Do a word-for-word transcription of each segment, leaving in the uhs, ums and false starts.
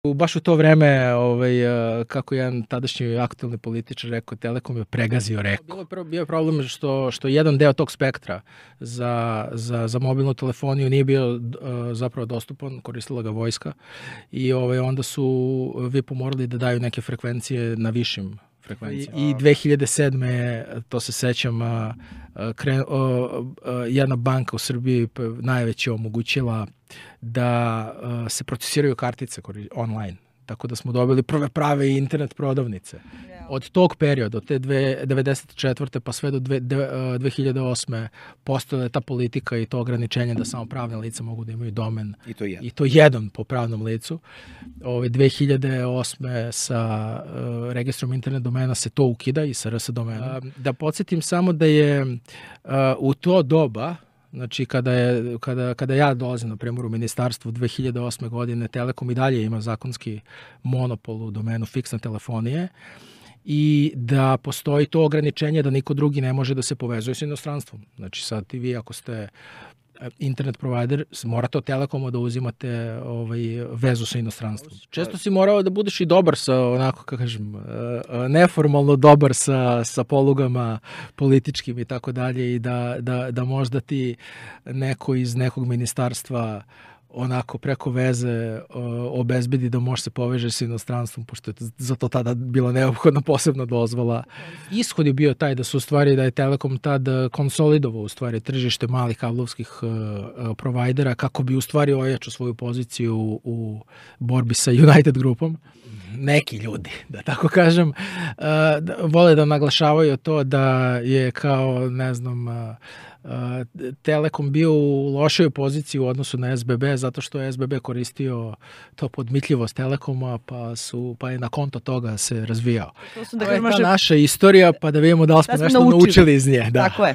Baš u to vreme, ovaj, kako jedan tadašnji aktualni političar rekao, Telekom je pregazio reku. Bilo je prvo bio problem što, što jedan deo tog spektra za, za, za mobilnu telefoniju nije bio uh, zapravo dostupan, koristila ga vojska i ovaj, onda su V I P-u morali da daju neke frekvencije na višim frekvencijama. I, i dve hiljade sedme. to se sećam, kre, jedna banka u Srbiji najveća omogućila da se procesiraju kartice online. Tako da smo dobili prve prave internet prodavnice. Od tog perioda, od te devedeset četvrte pa sve do dve hiljade osme postojala je ta politika i to ograničenje da samo pravne lica mogu da imaju domen. I to jedan. I to jedan po pravnom licu. Ove, dve hiljade osme sa uh, registrom internet domena se to ukida i sa R S domena. Uh, da podsjetim samo da je uh, u to doba, znači kada, je, kada, kada ja dolazim na primjer u ministarstvu dve hiljade osme. godine, Telekom i dalje ima zakonski monopol u domenu fiksne telefonije i da postoji to ograničenje da niko drugi ne može da se povezuje s inostranstvom. Znači sad ti vi ako ste internet provider, morate od Telekoma da uzimate ovaj, vezu sa inostranstvom. Često si morao da budeš i dobar sa, onako, kako kažem, neformalno dobar sa, sa polugama političkim i tako dalje i da, da, da možda ti neko iz nekog ministarstva onako preko veze o, obezbedi da može se poveže s inostranstvom, pošto je za to tada bila neophodna posebna dozvola. Ishod je bio taj da su u stvari, da je Telekom tad konsolidovao u stvari tržište malih kablovskih uh, provajdera kako bi u stvari ojačao svoju poziciju u, u borbi sa United grupom. Neki ljudi, da tako kažem, uh, vole da naglašavaju to da je kao, ne znam, uh, Uh, Telekom bio u lošoj poziciji u odnosu na S B B zato što je S B B koristio to podmitljivost Telekoma pa, su, pa je na konto toga se razvijao. To su da je ta može... naša istorija pa da vidimo da li smo da nešto naučili. naučili iz nje. Da. Tako je.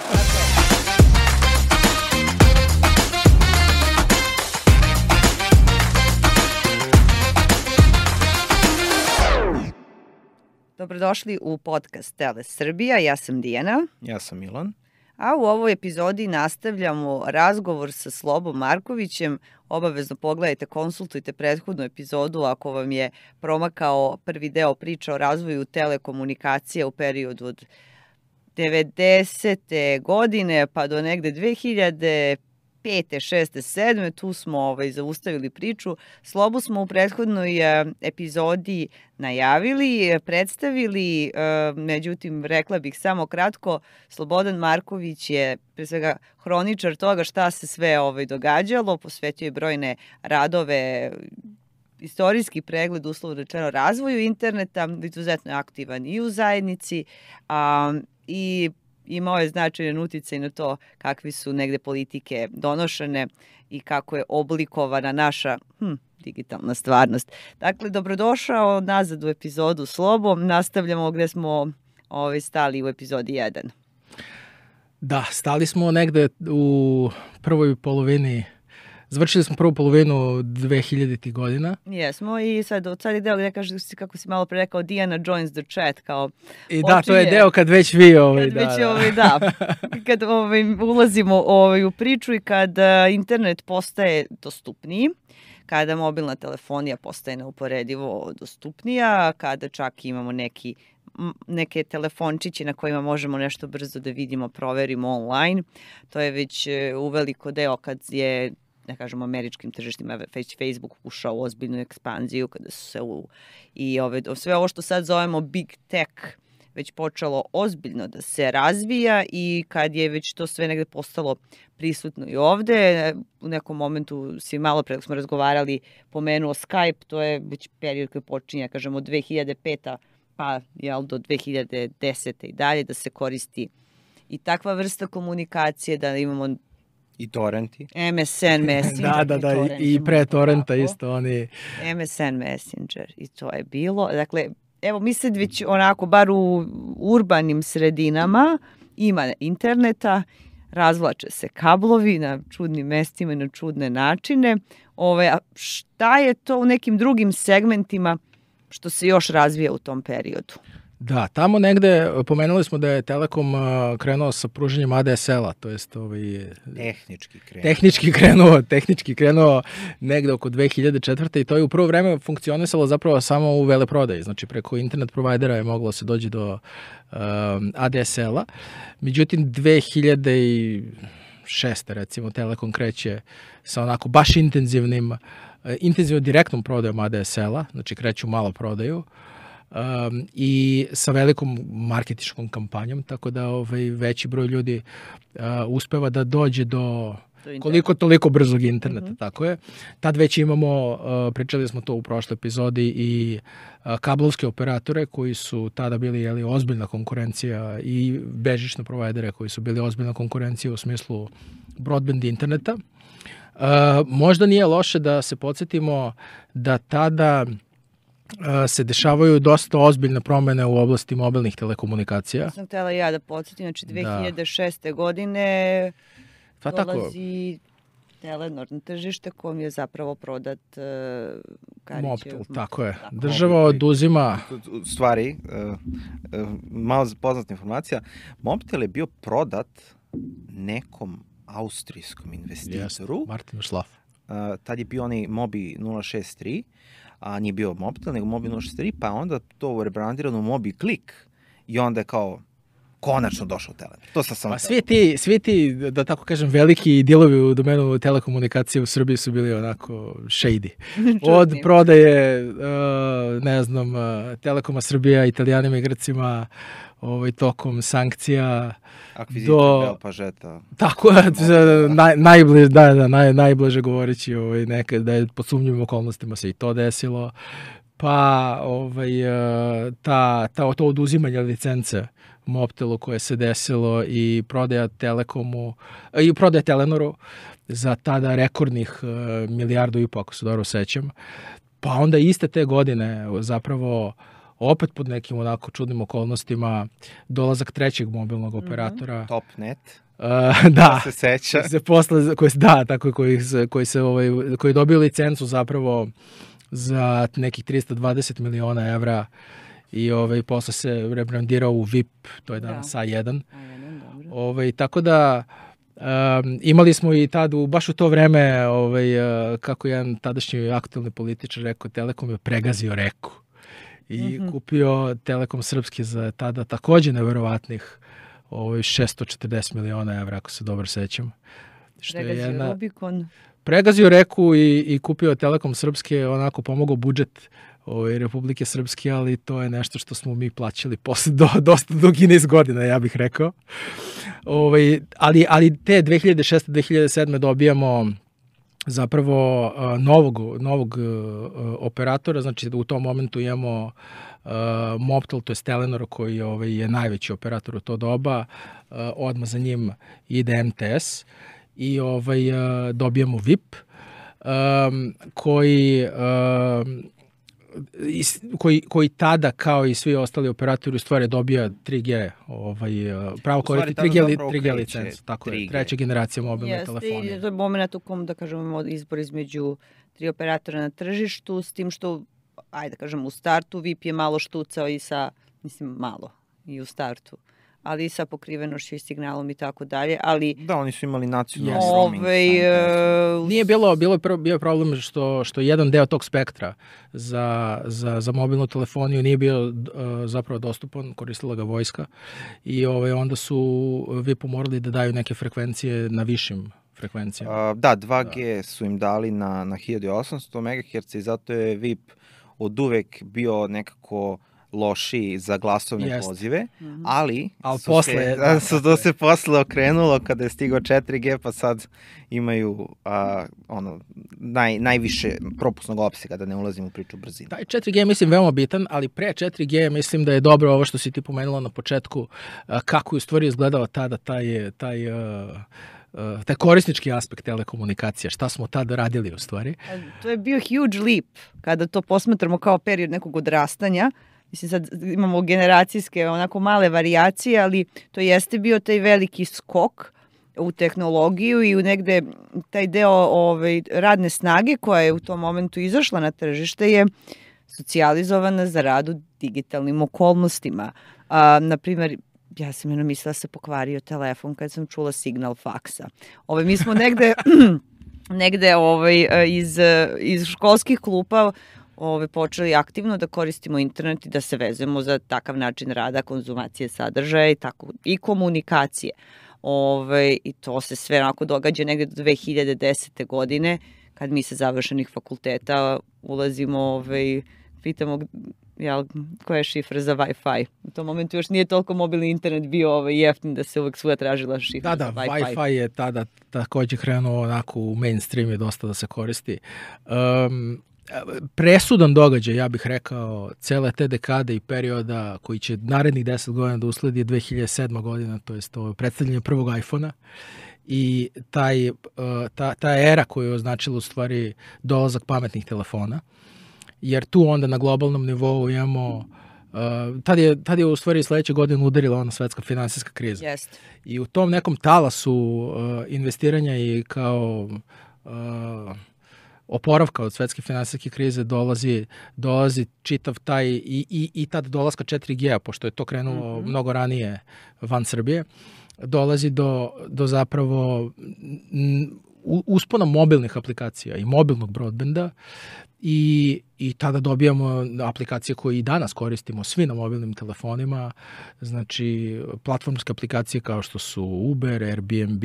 Dobrodošli u podcast Tele Srbija, ja sam Dijana. Ja sam Milan. A u ovoj epizodi nastavljamo razgovor sa Slobom Markovićem. Obavezno pogledajte, konsultujte prethodnu epizodu ako vam je promakao prvi deo priča o razvoju telekomunikacija u periodu od devedesete. godine pa do negde dve hiljade pete, šeste, sedme. Tu smo ovaj, zaustavili priču. Slobu smo u prethodnoj e, epizodi najavili, predstavili, e, međutim, rekla bih samo kratko, Slobodan Marković je pre svega hroničar toga šta se sve ovaj, događalo, posvetio je brojne radove, istorijski pregled, uslovno rečeno, razvoju interneta, izuzetno je aktivan i u zajednici a, i imao je značajan uticaj na to kakvi su negde politike donošene i kako je oblikovana naša hm, digitalna stvarnost. Dakle, dobrodošao nazad u epizodu Slobo. Nastavljamo gde smo ovaj, stali u epizodi jedan. Da, stali smo negde u prvoj polovini. Završili smo prvu polovinu dve hiljaditih. godina. Jesmo i sad od sad je deo gde kaže kako si malo pre rekao Dijana joins the chat kao i da, to je deo kad već vi ovaj kad da. Već, ovaj, da. Kad ovaj ulazimo ovaj u priču i kad internet postaje dostupniji, kada mobilna telefonija postaje neuporedivo dostupnija, kada čak imamo neki neke telefončiće na kojima možemo nešto brzo da vidimo, proverimo online. To je već uveliko deo kad je ne kažemo američkim tržištima, već Facebook ušao u ozbiljnu ekspanziju kada su se u, i ove, sve ovo što sad zovemo big tech već počelo ozbiljno da se razvija i kad je već to sve negde postalo prisutno i ovde, u nekom momentu si malo pre smo razgovarali, pomenuo Skype, to je već period koji počinje, kažemo, od dve hiljade pete pa jel, do dve hiljade desete i dalje da se koristi i takva vrsta komunikacije, da imamo i torrenti. M S N Messenger. Da, da, da, i, i pre torrenta isto oni. M S N Messenger i to je bilo. Dakle, evo mi sad već onako, bar u urbanim sredinama ima interneta, razvlače se kablovi na čudnim mestima i na čudne načine. Ove, a šta je to u nekim drugim segmentima što se još razvija u tom periodu? Da, tamo negde, pomenuli smo da je Telekom krenuo sa pruženjem A D S L-a, to jest ovaj... Tehnički krenuo. Tehnički krenuo, tehnički krenuo negde oko dve hiljade četvrte. i to je u prvo vreme funkcionisalo zapravo samo u veleprodaji, znači preko internet provajdera je moglo se doći do um, A D S L-a. Međutim, dve hiljade šeste recimo Telekom kreće sa onako baš intenzivnim, intenzivno direktnom prodajom A D S L-a, znači kreću malo prodaju. Um, i sa velikom marketičkom kampanjom, tako da ovaj, veći broj ljudi uh, uspeva da dođe do koliko toliko brzog interneta, mm-hmm. tako je. Tad već imamo, uh, pričali smo to u prošloj epizodi, i uh, kablovske operatore koji su tada bili jeli, ozbiljna konkurencija, i bežične provajdere koji su bili ozbiljna konkurencija u smislu broadband interneta. Uh, možda nije loše da se podsjetimo da tada se dešavaju dosta ozbiljne promene u oblasti mobilnih telekomunikacija. Sam htjela ja da podsjetim, znači dve hiljade šeste da. godine pa dolazi tako. Telenor na tržište kom je zapravo prodat uh, Karićev. Mobitel, tako je. Tako. Država oduzima... Stvari, uh, uh, malo poznata informacija, Mobitel je bio prodat nekom austrijskom investitoru. Yes, Martin Schlaf. Uh, tad je bio onaj Mobi nula šest tri, a nije bio Mobitel, nego Mobi nula šest tri, pa onda to rebrandirano Mobi Klik i onda je kao konačno došao Telenor. To sam samo... Pa svi ti, svi ti, da tako kažem, veliki dijelovi u domenu telekomunikacije u Srbiji su bili onako shady. Od prodaje, uh, ne znam, uh, Telekoma Srbija Italijanima i Grcima, ovaj, tokom sankcija, akvizicija do... Bel Pažeta. Tako je, naj, najbliže, da, da, naj, najbliže govoreći ovaj, nekad, da je pod sumnjivim okolnostima se i to desilo. Pa ovaj, ta, ta, to oduzimanje licence Mobtelu koje se desilo i prodaja Telekomu, i prodaja Telenoru za tada rekordnih uh, milijardu i po, ako se dobro sećam. Pa onda iste te godine zapravo opet pod nekim onako čudnim okolnostima dolazak trećeg mobilnog operatora. Mm-hmm. Topnet. Uh, da. Se seća. Se posle, koji, da, tako koji, koji se ovaj, koji je dobio licencu zapravo za nekih trista dvadeset miliona evra i ovaj, posle se rebrandirao u V I P, to je danas A jedan. A jedan, dobro. Ovaj, tako da um, imali smo i tad, u, baš u to vreme, ovaj, uh, kako jedan tadašnji aktualni političar rekao, Telekom je pregazio reku i mm-hmm. kupio Telekom Srpski za tada takođe neverovatnih ovaj, šesto četrdeset miliona evra, ako se dobro sećam. Što pregazio je jedna, Rubikon. Pregazio reku i, i kupio Telekom Srpske, onako pomogao budžet ovaj, Republike Srpske, ali to je nešto što smo mi plaćali posle do, dosta dugi niz godina, ja bih rekao. Ovaj, ali, ali te dve hiljade šeste dve hiljade sedme dobijamo zapravo uh, novog, novog uh, operatora, znači u tom momentu imamo uh, Mobtel, to je Telenor koji ovaj, je najveći operator u to doba, uh, odmah za njim ide M T S i ovaj, uh, dobijamo V I P um, koji um, Koji, koji tada, kao i svi ostali operatori, u stvari dobija tri G, ovaj, pravo koristi tri G, tri G licencu, tako je, treća generacija mobilne yes, telefonije. To je moment u kom, da kažemo, izbor između tri operatora na tržištu, s tim što, ajde da kažem, u startu V I P je malo štucao i sa, mislim, malo i u startu, ali i sa pokrivenošću i signalom i tako dalje, ali... Da, oni su imali nacionalni yes. roaming. Ove, uh, Nije bilo, bilo je bio problem što, što jedan deo tog spektra za, za, za mobilnu telefoniju nije bio uh, zapravo dostupan, koristila ga vojska i ove, onda su V I P-u morali da daju neke frekvencije na višim frekvencijama. Uh, da, dva G da. Su im dali na, na hiljadu osamsto megaherca i zato je V I P od uvek bio nekako lošiji za glasovne Jest. pozive, mm-hmm. ali Al su posle, se, da, su to se posle okrenulo kada je stigao četiri G, pa sad imaju a, ono, naj, najviše propusnog opsega, da ne ulazim u priču brzine. Taj četiri G mislim veoma bitan, ali pre četiri G mislim da je dobro ovo što si ti pomenula na početku, a, kako je u stvari izgledao tada taj, taj a, Uh, taj korisnički aspekt telekomunikacije, šta smo tada radili u stvari. To je bio huge leap kada to posmatramo kao period nekog odrastanja. Mislim, sad imamo generacijske onako male varijacije, ali to jeste bio taj veliki skok u tehnologiju i u negde taj deo ovaj, radne snage koja je u tom momentu izašla na tržište je socijalizovana za rad u digitalnim okolnostima. A, naprimjer, ja sam jedno mislila da se pokvario telefon kad sam čula signal faksa. Ove, mi smo negde, negde ovaj, iz, iz školskih klupa ove, počeli aktivno da koristimo internet i da se vezujemo za takav način rada, konzumacije sadržaja i, tako, i komunikacije. Ove, I to se sve onako događa negde do dve hiljade desete. godine, kad mi sa završenih fakulteta ulazimo, ove, pitamo jel, koja je šifra za Wi-Fi. U tom momentu još nije toliko mobilni internet bio ovaj, jeftin da se uvek svuda tražila šifra da, za da, Wi-Fi. Da, Wi-Fi je tada takođe krenuo onako u mainstream je dosta da se koristi. Um, presudan događaj, ja bih rekao, cele te dekade i perioda koji će narednih deset godina da usledi je dve hiljade sedma. godina, to je to predstavljanje prvog iPhona i taj, ta, ta era koja je označila u stvari dolazak pametnih telefona, jer tu onda na globalnom nivou imamo, uh, tad, je, tad je u stvari sledeće godine udarila ona svetska finansijska kriza. Yes. I u tom nekom talasu uh, investiranja i kao uh, oporavka od svetske finansijske krize dolazi, dolazi čitav taj i, i, i tad dolaska četiri G, pošto je to krenulo mm-hmm. mnogo ranije van Srbije, dolazi do, do zapravo m, uspona mobilnih aplikacija i mobilnog broadbanda i, i tada dobijamo aplikacije koje i danas koristimo svi na mobilnim telefonima, znači platformske aplikacije kao što su Uber, Airbnb,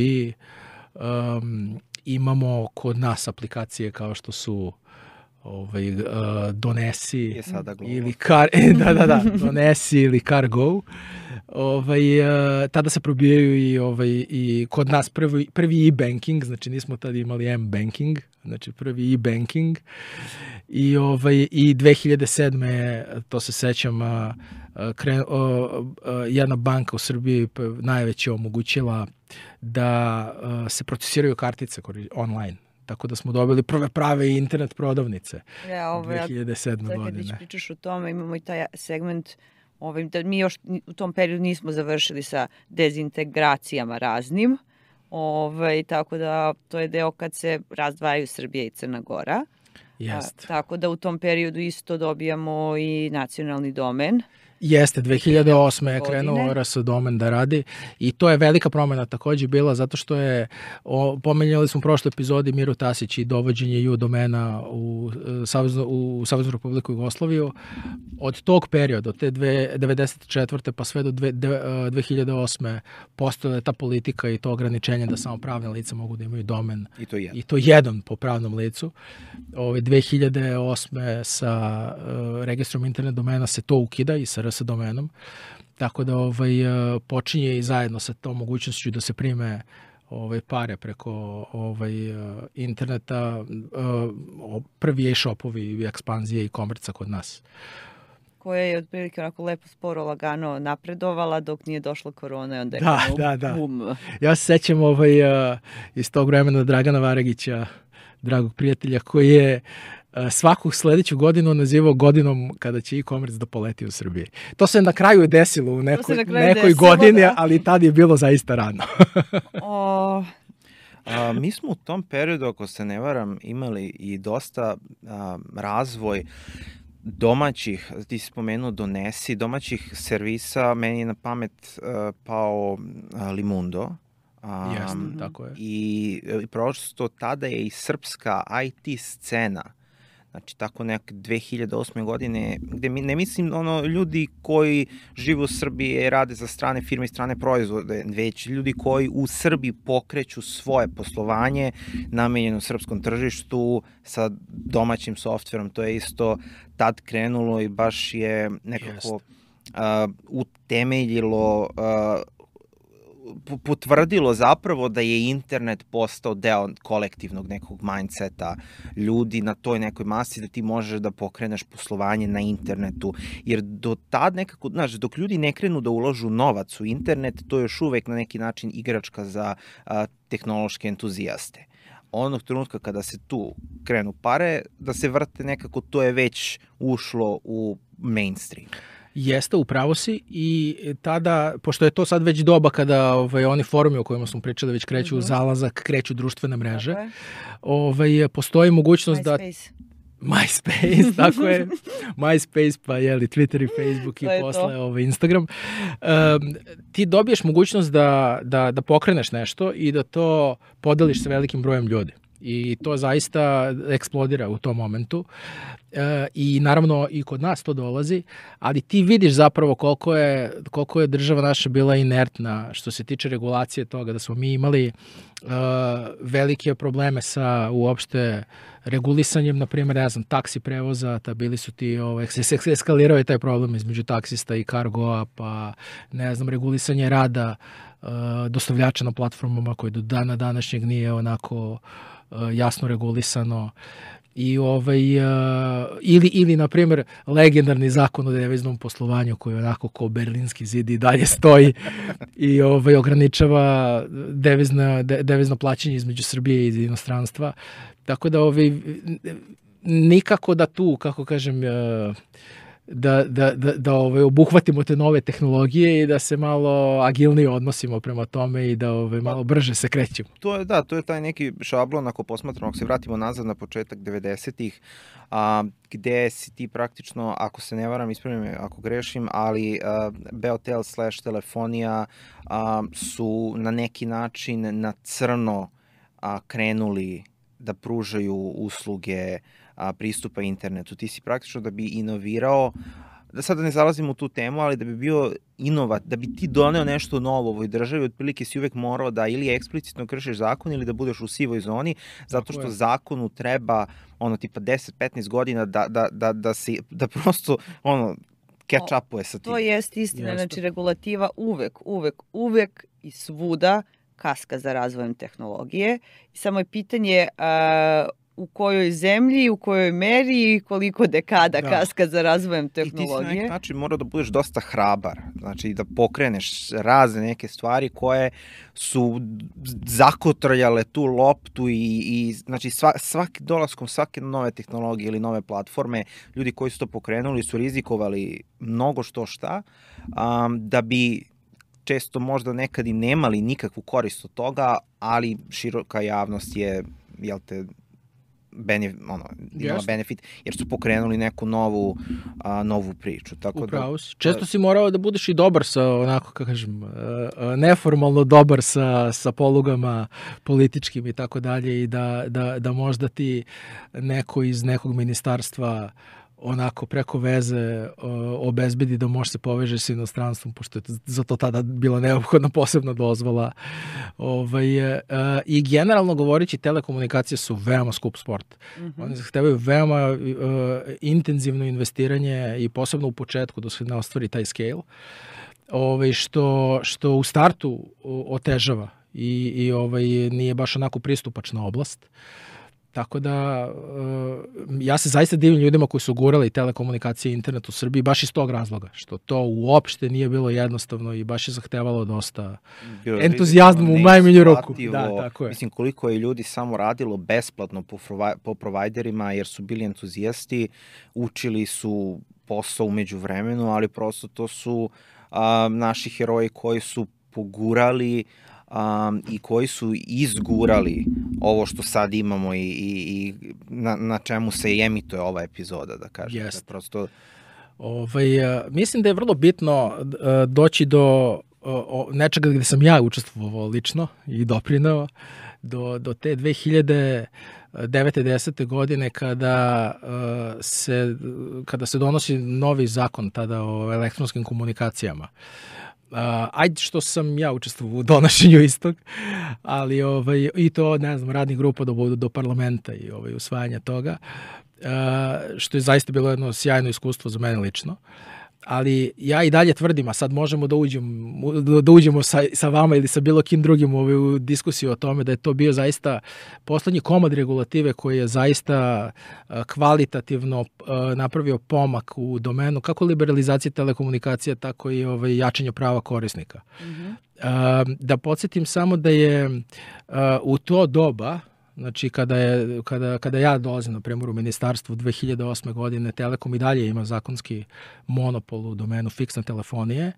um, imamo kod nas aplikacije kao što su ovaj, uh, Donesi ili Car, da, da, da, Donesi ili Cargo. Ovaj, uh, tada se probijaju i, ovaj, i kod nas prvi, prvi e-banking, znači nismo tada imali m-banking, znači prvi e-banking i, ovaj, i dve hiljade sedme. to se sećam, uh, kren, uh, uh, jedna banka u Srbiji najveća omogućila da uh, se procesiraju kartice online. Tako da smo dobili prve prave internet prodavnice ja, ove, dve hiljade sedme. godine. Kad pričaš o tome, imamo i taj segment ovim, da mi još u tom periodu nismo završili sa dezintegracijama raznim, ovaj, tako da to je deo kad se razdvajaju Srbija i Crna Gora. Jest. A, tako da u tom periodu isto dobijamo i nacionalni domen. Jeste, dve hiljade osme. je krenuo R S domen da radi i to je velika promena takođe bila zato što je, o, pomenjali smo u prošloj epizodi Miru Tasić i dovođenje U domena u, Savezno, u Saveznu Republiku Jugoslaviju. Od tog perioda, od te dve, devedeset četvrte pa sve do dve, dve hiljade osme. postojala je ta politika i to ograničenje da samo pravne lice mogu da imaju domen. I to jedan. I to jedan po pravnom licu. Ove, dve hiljade osme. sa uh, registrom internet domena se to ukida i sa R S domenom, tako da ovaj, počinje i zajedno sa tom mogućnošću da se prime ovaj, pare preko ovaj, interneta, prvi e-shopovi i ekspanzije i komerca kod nas. Koja je otprilike onako lepo sporo, lagano napredovala dok nije došla korona i onda je da, krenuo da, da. bum. Ja se sećam ovaj, iz tog vremena Dragana Varagića, dragog prijatelja, koji je svaku sledeću godinu nazivao godinom kada će e-commerce da poleti u Srbiji. To se na kraju desilo u neko, nekoj desilo, godini, da. Ali tad je bilo zaista rano. o... A, mi smo u tom periodu, ako se ne varam, imali i dosta a, razvoj domaćih, ti si spomenuo Donesi, domaćih servisa, meni je na pamet a, pao a, Limundo. Um, Jeste, tako je. I, i prosto tada je i srpska I T scena, znači tako neke dve hiljade osme. godine, gde mi, ne mislim ono ljudi koji žive u Srbiji i rade za strane firme i strane proizvode, već ljudi koji u Srbiji pokreću svoje poslovanje namenjeno srpskom tržištu sa domaćim softverom. To je isto tad krenulo i baš je nekako uh, utemeljilo uh, potvrdilo zapravo da je internet postao deo kolektivnog nekog mindseta ljudi na toj nekoj masi, da ti možeš da pokreneš poslovanje na internetu, jer do tad nekako, znaš, dok ljudi ne krenu da ulažu novac u internet, to je još uvek na neki način igračka za a, tehnološke entuzijaste. Onog trenutka kada se tu krenu pare, da se vrte nekako, to je već ušlo u mainstream. Jeste, upravo si, i tada, pošto je to sad već doba kada ovaj, oni forumi o kojima smo pričali već kreću mm-hmm. zalazak, kreću društvene mreže, ovaj, postoji mogućnost MySpace. MySpace, tako je. MySpace, pa jeli, Twitter i Facebook i posle ovaj, Instagram. Um, ti dobiješ mogućnost da, da, da pokreneš nešto i da to podeliš sa velikim brojem ljudi. I to zaista eksplodira u tom momentu. E, I naravno i kod nas to dolazi, ali ti vidiš zapravo koliko je, koliko je država naša bila inertna što se tiče regulacije toga, da smo mi imali uh, velike probleme sa uopšte regulisanjem, na primjer, ne znam, taksi prevoza, ta bili su ti, ovaj, eskalirao je taj problem između taksista i kargoa, pa ne znam, regulisanje rada uh, dostavljača na platformama koji do dana današnjeg nije onako uh, jasno regulisano. I ovaj, uh, ili, ili, na primjer, legendarni zakon o deviznom poslovanju koji onako kao berlinski zid i dalje stoji i ovaj, ograničava devizna, de, devizno plaćanje između Srbije i inostranstva. Tako da ovaj, nikako da tu, kako kažem, uh, da, da, da, da ovaj, obuhvatimo te nove tehnologije i da se malo agilnije odnosimo prema tome i da ovaj, malo brže se krećemo. To je, da, to je taj neki šablon, ako posmatramo, ako se vratimo nazad na početak devedesetih, a, gde si ti praktično, ako se ne varam, ispravim me ako grešim, ali a, Beotel slash telefonija a, su na neki način na crno a, krenuli da pružaju usluge a, pristupa internetu. Ti si praktično da bi inovirao, da sada ne zalazimo u tu temu, ali da bi bio inovat, da bi ti doneo nešto novo u ovoj državi, otprilike si uvek morao da ili eksplicitno kršiš zakon ili da budeš u sivoj zoni, zato što zakonu treba ono tipa deset do petnaest godina da, da, da, da, se, da prosto ono, catch upuje sa tim. To jest istina, Jeste. Znači regulativa uvek, uvek, uvek i svuda kaska za razvojem tehnologije. Samo je pitanje uh, u kojoj zemlji, u kojoj meri i koliko dekada da. kaska za razvojem tehnologije. I ti si na neki način morao da budeš dosta hrabar, znači da pokreneš razne neke stvari koje su zakotrljale tu loptu i, i znači sva, svaki dolaskom svake nove tehnologije ili nove platforme, ljudi koji su to pokrenuli su rizikovali mnogo što šta, um, da bi često možda nekad i nemali nikakvu korist od toga, ali široka javnost je, jel te, benef, ono, imala yes. benefit, jer su pokrenuli neku novu, a, novu priču. Tako Upravo da, si. Često si morao da budeš i dobar sa, onako, kako kažem, neformalno dobar sa, sa polugama političkim i tako dalje i da, da, da možda ti neko iz nekog ministarstva onako preko veze o, obezbedi da može se poveže s inostranstvom, pošto je za to tada bila neophodna posebna dozvola. Ovaj, e, I generalno govoreći, telekomunikacije su veoma skup sport. Mm-hmm. Oni zahtevaju veoma e, intenzivno investiranje i posebno u početku da se ne ostvari taj scale, ovaj, što, što u startu otežava i, i ovaj, nije baš onako pristupačna oblast. Tako da, ja se zaista divim ljudima koji su gurali telekomunikacije i internet u Srbiji baš iz tog razloga, što to uopšte nije bilo jednostavno i baš je zahtevalo dosta bilo entuzijazma u najmanju ruku. Da, tako je. Mislim, koliko je ljudi samo radilo besplatno po, po provajderima jer su bili entuzijasti, učili su posao umeđu vremenu, ali prosto to su a, naši heroji koji su pogurali Um, i koji su izgurali ovo što sad imamo i, i, i na, na čemu se i emituje ova epizoda, da kažem. Yes. Da prosto... Ovaj, uh, mislim da je vrlo bitno uh, doći do uh, nečega gde sam ja učestvovao lično i doprineo do, do te dve hiljade devete desete godine kada, uh, se, kada se donosi novi zakon tada o elektronskim komunikacijama. Uh, ajde što sam ja učestvovao u donošenju istog, ali ovaj, i to, ne znam, radnih grupa do, do parlamenta i ovaj, usvajanja toga, uh, što je zaista bilo jedno sjajno iskustvo za mene lično. Ali ja i dalje tvrdim, a sad možemo da uđemo, da uđemo sa, sa vama ili sa bilo kim drugim u ovu diskusiju o tome da je to bio zaista poslednji komad regulative koji je zaista kvalitativno napravio pomak u domenu kako liberalizacije telekomunikacija, tako i ovaj, jačanje prava korisnika. Mm-hmm. Da podsjetim samo da je u to doba, znači, kada, je, kada, kada ja dolazim, na primjer, u ministarstvu dve hiljade osme godine, Telekom i dalje ima zakonski monopol u domenu fiksne telefonije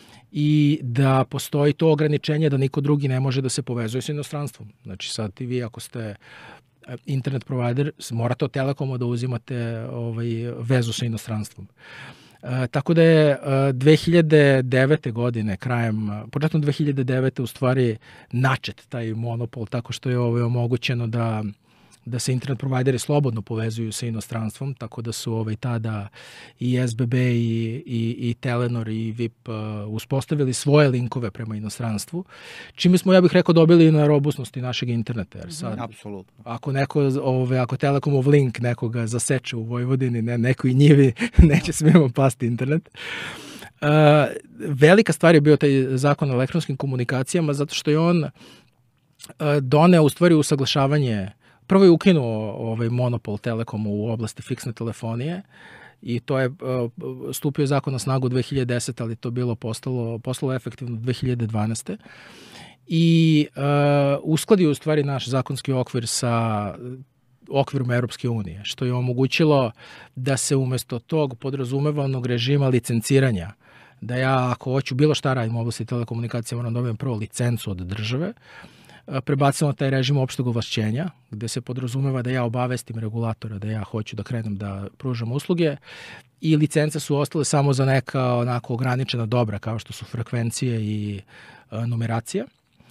i da postoji to ograničenje da niko drugi ne može da se povezuje s inostranstvom. Znači, sad i vi ako ste internet provider, morate od Telekoma da uzimate ovaj, vezu sa inostranstvom. E, tako da je dve hiljade devete. godine, krajem, početkom dve hiljade devete. u stvari načet taj monopol, tako što je ovaj, omogućeno da da se internet provajderi slobodno povezuju sa inostranstvom, tako da su ovaj, tada i S B B i, i, i Telenor i V I P uh, uspostavili svoje linkove prema inostranstvu, čime smo, ja bih rekao, dobili na robustnosti našeg interneta. Jer sad, mm, apsolutno. Ako, neko, ove, ako Telekomov link nekoga zaseče u Vojvodini, ne, nekoj njivi, neće smijemo pasti internet. Uh, velika stvar je bio taj zakon o elektronskim komunikacijama, zato što je on uh, doneo u stvari usaglašavanje. Prvo je ukinuo ovaj monopol Telekomu u oblasti fiksne telefonije i to je uh, stupio zakon na snagu dve hiljade desete. ali to bilo postalo, postalo efektivno dve hiljade dvanaeste. I uh, uskladio u stvari naš zakonski okvir sa okvirom Europske unije, što je omogućilo da se umesto tog podrazumevanog režima licenciranja, da ja ako hoću bilo šta radim u oblasti telekomunikacije, moram dobijem prvo licencu od države, prebacimo taj režim opšteg ovlašćenja, gde se podrazumeva da ja obavestim regulatora da ja hoću da krenem da pružam usluge i licence su ostale samo za neka onako ograničena dobra kao što su frekvencije i e, numeracija.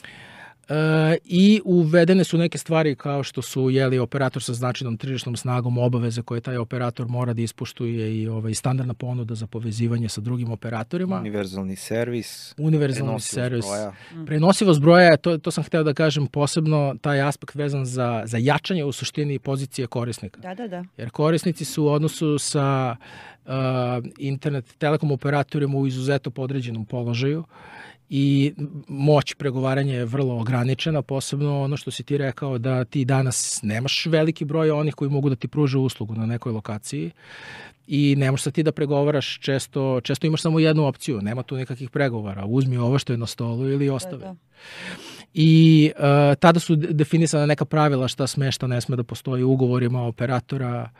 E, I uvedene su neke stvari kao što su jeli, operator sa značajnom tržišnom snagom, obaveze koje taj operator mora da ispoštuje i ovaj, standardna ponuda za povezivanje sa drugim operatorima. Univerzalni servis. Univerzalni servis. Broja. Prenosivost broja, to, to sam hteo da kažem posebno, taj aspekt vezan za, za jačanje u suštini pozicije korisnika. Da, da, da. Jer korisnici su u odnosu sa uh, internet telekom operatorima u izuzetno podređenom položaju i moć pregovaranja je vrlo ograničena, posebno ono što si ti rekao da ti danas nemaš veliki broj onih koji mogu da ti pruže uslugu na nekoj lokaciji i ne možeš sa ti da pregovaraš, često, često imaš samo jednu opciju, nema tu nekakvih pregovara, uzmi ovo što je na stolu ili ostave. Da, da. I uh, tada su definisana neka pravila šta sme, šta ne sme da postoji u ugovorima operatora,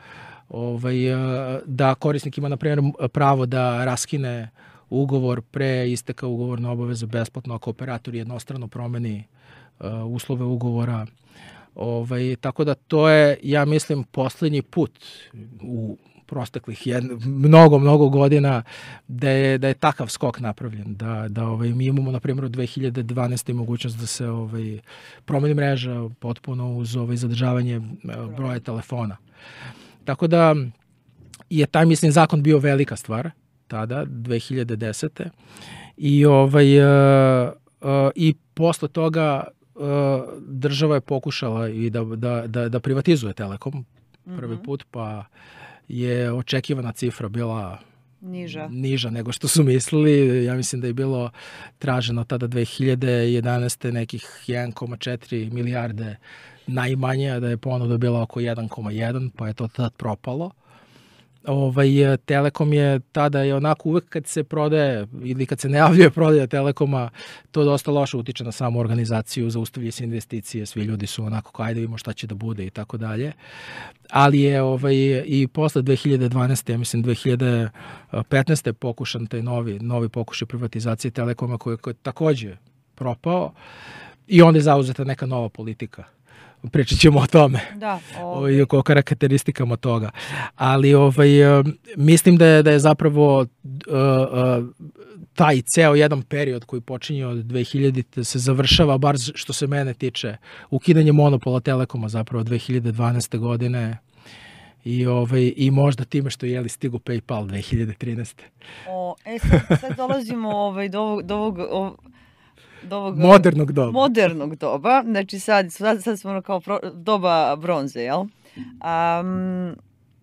ovaj, uh, da korisnik ima, na primjer, pravo da raskine ugovor pre isteka ugovorne obaveze besplatno ako operator jednostrano promeni uh, uslove ugovora. Ovaj, tako da to je, ja mislim, poslednji put u prosteklih jedno, mnogo, mnogo godina da je, da je takav skok napravljen. Da, da ovaj, mi imamo, na primjer, od dve hiljade dvanaeste. mogućnost da se ovaj, promeni mreža potpuno uz ovaj, zadržavanje broja telefona. Tako da je taj, mislim, zakon bio velika stvar tada, dve hiljade desete. I, ovaj, uh, uh, i posle toga uh, država je pokušala i da, da, da, da privatizuje Telekom prvi mm-hmm. put, pa je očekivana cifra bila niža. niža nego što su mislili. Ja mislim da je bilo traženo tada dve hiljade jedanaeste. nekih jedan zarez četiri milijarde najmanje, a da je ponuda bila oko jedan zarez jedan, pa je to tad propalo. Ovaj, Telekom je tada je onako uvek kad se prodaje ili kad se najavljuje prodaja Telekoma, to dosta loše utiče na samu organizaciju, zaustavljaju se investicije, svi ljudi su onako kao ajde vidimo šta će da bude i tako dalje. Ali je ovaj, i posle dve hiljade dvanaeste. ja mislim dve hiljade petnaeste. pokušan taj novi, novi pokušaj privatizacije Telekoma koji je takođe propao i onda je zauzeta neka nova politika. Pričat ćemo o tome. Da, ovaj. O karakteristikama toga. Ali ovaj, mislim da je, da je zapravo uh, uh, taj ceo jedan period koji počinje od dve hiljadite. se završava, bar što se mene tiče, ukidanje monopola Telekoma zapravo dve hiljade dvanaeste. godine i, ovaj, i možda time što je jeli stigu PayPal dve hiljade trinaeste. O, e, sad, sad dolazimo ovaj, do ovog... Do ovog o... Ovog, modernog doba. Modernog doba. Znači sad, sad, sad smo kao pro, doba bronze, jel? Um,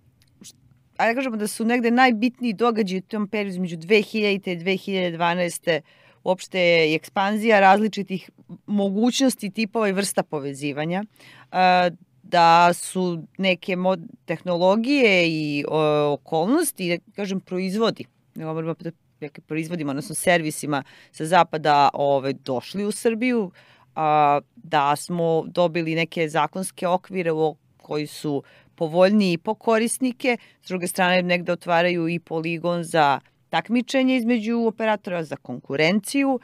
ajde kažemo da su negde najbitniji događaji u tom periodu između dve hiljadite. i dve hiljade dvanaeste. uopšte je ekspanzija različitih mogućnosti, tipova i vrsta povezivanja. Uh, da su neke mod, tehnologije i o, okolnosti, da kažem, proizvodi, ne govorimo neke proizvodima, odnosno servisima sa zapada ove, došli u Srbiju, a, da smo dobili neke zakonske okvire u, koji su povoljniji po korisnike, s druge strane negde otvaraju i poligon za takmičenje između operatora, za konkurenciju,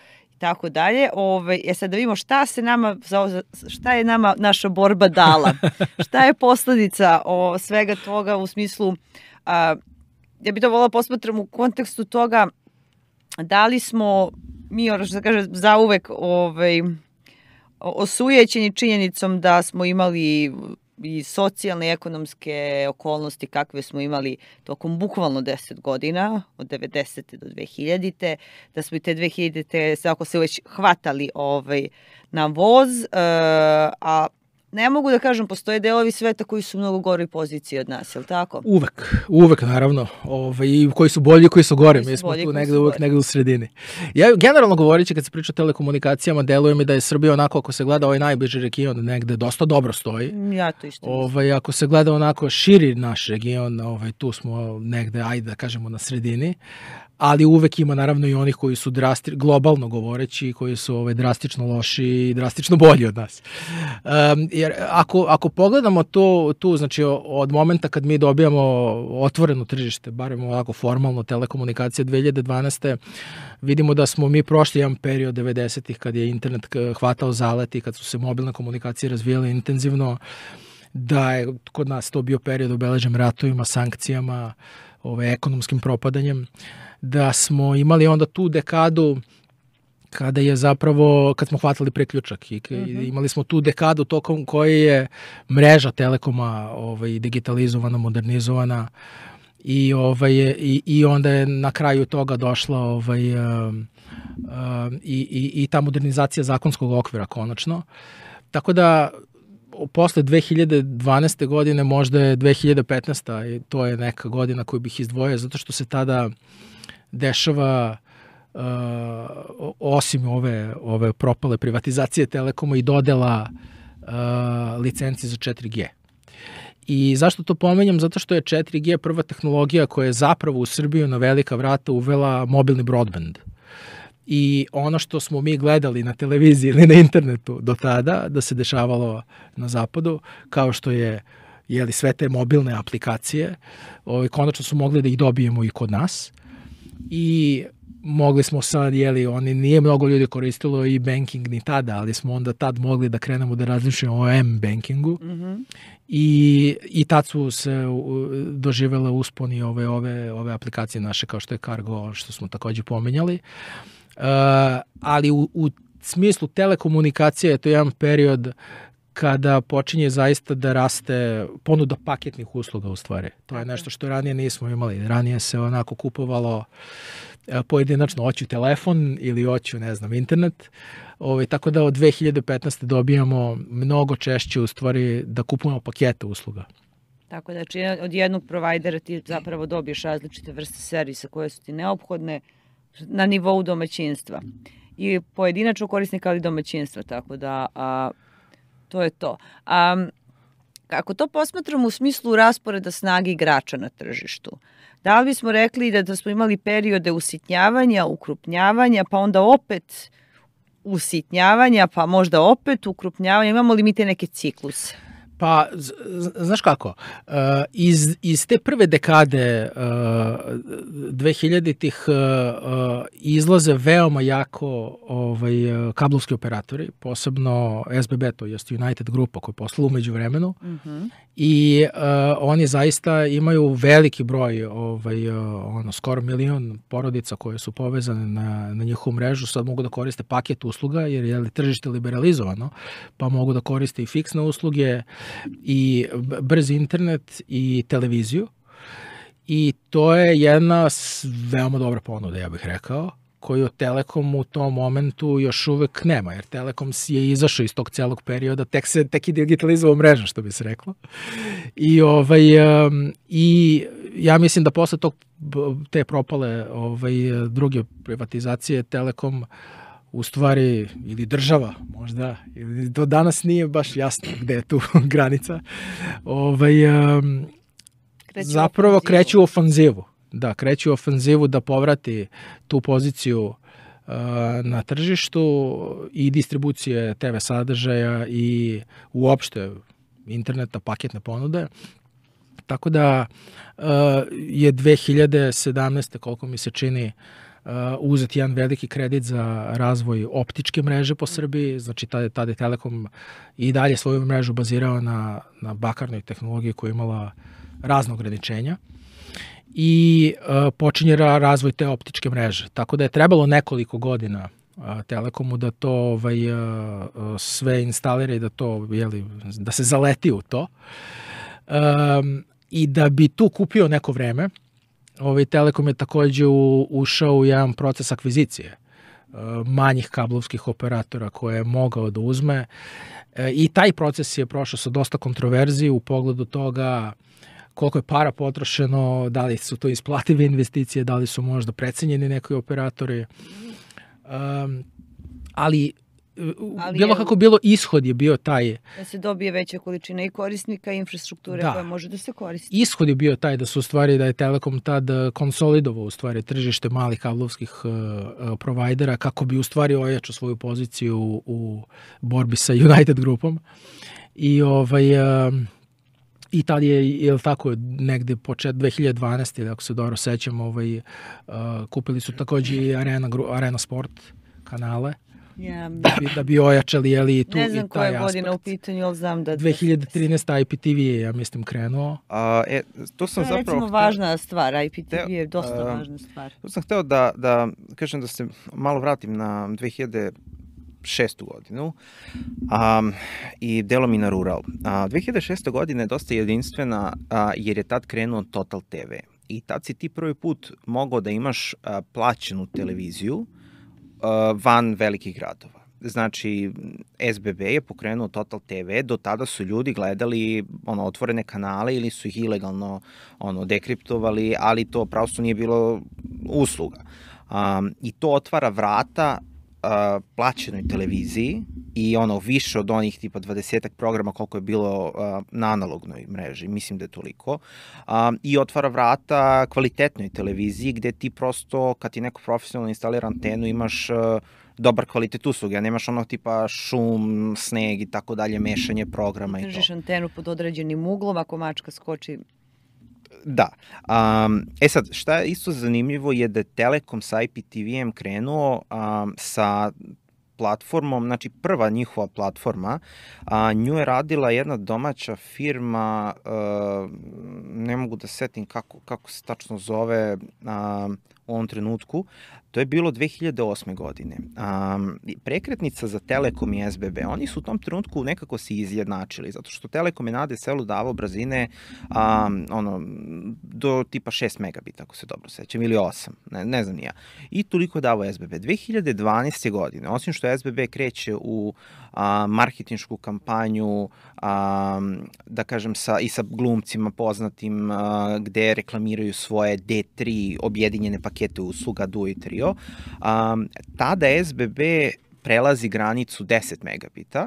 tako dalje. Ove, je sad da vidimo šta se nama, šta je nama naša borba dala. Šta je posledica o, svega toga u smislu, a, ja bih to volila posmatram u kontekstu toga da li smo mi, ono što se kaže, zauvek ovaj, osujećeni činjenicom da smo imali i socijalne i ekonomske okolnosti kakve smo imali tokom bukvalno deset godina, od devedesete do dve hiljadite, da smo i te dve hiljadite ako se već hvatali ovaj, na voz, uh, a ne mogu da kažem, postoje delovi sveta koji su mnogo gori poziciji od nas, je li tako? Uvek, uvek naravno, ovaj, i koji su bolji, koji su gori, mi smo bolji, tu negde uvek negde u sredini. Ja generalno govoreći, kad se priča o telekomunikacijama, deluje mi da je Srbija onako, ako se gleda ovaj najbliži region, negde dosta dobro stoji. Ja to isto mislim. Ovaj, ako se gleda onako širi naš region, ovaj, tu smo negde, ajde da kažemo, na sredini, ali uvek ima naravno i onih koji su drasti, globalno govoreći, koji su ovaj, drastično loši i drastično bolji od nas. Um, jer ako, ako pogledamo to, tu, znači od momenta kad mi dobijamo otvoreno tržište, barem ovako formalno telekomunikacije dve hiljade dvanaeste. vidimo da smo mi prošli jedan period devedesetih kad je internet hvatao zalet i kad su se mobilne komunikacije razvijale intenzivno, da je kod nas to bio period obeležen ratovima, sankcijama, ovaj, ekonomskim propadanjem, da smo imali onda tu dekadu kada je zapravo, kad smo hvatali preključak i mm-hmm. imali smo tu dekadu tokom koje je mreža Telekoma ovaj, digitalizovana, modernizovana i, ovaj, i, i onda je na kraju toga došla ovaj, uh, uh, i, i, i ta modernizacija zakonskog okvira konačno. Tako da posle dve hiljade dvanaeste. godine, možda je dve hiljade petnaesta. i to je neka godina koju bih izdvojio, zato što se tada dešava uh, osim ove, ove propale privatizacije Telekoma i dodela uh, licenci za četiri G. I zašto to pomenjam? Zato što je četiri G prva tehnologija koja je zapravo u Srbiju na velika vrata uvela mobilni broadband. I ono što smo mi gledali na televiziji ili na internetu do tada, da se dešavalo na zapadu, kao što je jeli, sve te mobilne aplikacije, ovaj, konačno su mogli da ih dobijemo i kod nas. I mogli smo sad, jeli, oni nije mnogo ljudi koristilo i banking ni tada, ali smo onda tad mogli da krenemo da različujemo o M-bankingu. Mm-hmm. I, i tad su se doživele usponi ove, ove, ove aplikacije naše, kao što je Cargo, što smo takođe pomenjali. Uh, ali u, u smislu telekomunikacije je to jedan period kada počinje zaista da raste ponuda paketnih usluga u stvari. To je nešto što ranije nismo imali. Ranije se onako kupovalo pojedinačno hoću telefon ili hoću, ne znam, internet. Ovaj, tako da od dve hiljade petnaeste. dobijamo mnogo češće u stvari da kupujemo pakete usluga. Tako da či od jednog provajdera ti zapravo dobiješ različite vrste servisa koje su ti neophodne na nivou domaćinstva. I pojedinačno korisnika, ali domaćinstva. Tako da a, to je to. A, ako to posmatramo u smislu rasporeda snage igrača na tržištu, da li bismo rekli da, da smo imali periode usitnjavanja, ukrupnjavanja, pa onda opet usitnjavanja, pa možda opet ukrupnjavanja? Imamo li mi te neke cikluse? Pa, znaš kako, iz, iz te prve dekade dve hiljaditih izlaze veoma jako ovaj, kablovski operatori, posebno S B B, to jest United Grupa koja je poslala umeđu vremenu. Mm-hmm. I uh, oni zaista imaju veliki broj, ovaj, ono, skoro milion porodica koje su povezane na, na njihovu mrežu, sad mogu da koriste paket usluga jer je tržište liberalizovano, pa mogu da koriste i fiksne usluge i brzi internet i televiziju. I to je jedna veoma dobra ponuda, ja bih rekao, koju Telekom u tom momentu još uvek nema, jer Telekom je izašao iz tog celog perioda, tek se tek i digitalizovao mreža, što bi se reklo. I ovaj um, i ja mislim da posle tog te propale ovaj druge privatizacije Telekom u stvari ili država možda, ili do danas nije baš jasno gde je tu granica. Ovaj um, kreću zapravo ofanzivu. kreću u ofanzivu. Da, kreću u ofanzivu da povrati tu poziciju uh, na tržištu i distribucije te ve sadržaja i uopšte interneta, paketne ponude. Tako da uh, je dve hiljade sedamnaeste. koliko mi se čini, uzeti jedan veliki kredit za razvoj optičke mreže po Srbiji, znači tada, tada je Telekom i dalje svoju mrežu bazirao na, na bakarnoj tehnologiji koja je imala razne ograničenja i uh, počinje razvoj te optičke mreže. Tako da je trebalo nekoliko godina uh, Telekomu da to ovaj, uh, sve instalira i da, to, jeli, da se zaleti u to. Um, I da bi tu kupio neko vreme, ovaj Telekom je takođe u, ušao u jedan proces akvizicije uh, manjih kablovskih operatora koje je mogao da uzme uh, i taj proces je prošao sa dosta kontroverzije u pogledu toga koliko je para potrošeno, da li su to isplative investicije, da li su možda precenjeni neki operatori. Um, ali, ali bilo je, kako bilo, ishod je bio taj... Da se dobije veća količina i korisnika i infrastrukture da, koja može da se koristi. Ishod je bio taj da su u stvari, da je Telekom tad konsolidovao u stvari tržište malih kablovskih uh, provajdera kako bi u stvari ojačao svoju poziciju u, u borbi sa United grupom. I ovaj... Uh, I tad je, je tako, negde počet dve hiljade dvanaeste. ili ako se dobro sećam, ovaj, uh, kupili su takođe i Arena, Arena Sport kanale. Yeah. Da, bi, da bi ojačali, jeli, i tu i taj aspekt. Ne znam koja je godina u pitanju, ali znam da... dve hiljade trinaeste. I P T V je, ja mislim, krenuo. A, e, to sam to je zapravo... recimo hteo, važna stvar, I P T V je dosta a, važna stvar. To sam hteo da, da, kažem da se malo vratim na dve hiljade šestu godinu um, i delom i na rural. Uh, dve hiljade šeste. godine je dosta jedinstvena uh, jer je tad krenuo Total T V i tad si ti prvi put mogao da imaš uh, plaćenu televiziju uh, van velikih gradova. Znači, S B B je pokrenuo Total T V, do tada su ljudi gledali ono, otvorene kanale ili su ih ilegalno ono, dekriptovali, ali to prosto nije bilo usluga. Um, I to otvara vrata Uh, plaćenoj televiziji i ono više od onih tipa dvadesetak programa koliko je bilo uh, na analognoj mreži, mislim da je toliko, um, i otvara vrata kvalitetnoj televiziji gde ti prosto kad ti neko profesionalno instalira antenu imaš uh, dobar kvalitet usluge, a nemaš ono tipa šum, sneg i tako dalje, mešanje programa i to. Držiš antenu pod određenim uglom, ako mačka skoči. Da. Um, e sad, šta je isto zanimljivo je da je Telekom sa I P T V-em krenuo um, sa platformom, znači prva njihova platforma, a nju je radila jedna domaća firma, uh, ne mogu da setim kako, kako se tačno zove uh, u ovom trenutku, to je bilo dve hiljade osme. godine. Um, prekretnica za Telekom i S B B, oni su u tom trenutku nekako se izjednačili, zato što Telekom je na A D S L-u davao brzine um, ono, do tipa šest megabita, ako se dobro sećam, ili osam, ne, ne znam ni ja. I toliko je davao S B B. dve hiljade dvanaeste. godine, osim što S B B kreće u a, marketinšku kampanju, a, da kažem, sa, i sa glumcima poznatim, a, gde reklamiraju svoje D tri objedinjene pakete usluga Duo i Trio, a, tada S B B prelazi granicu deset megabita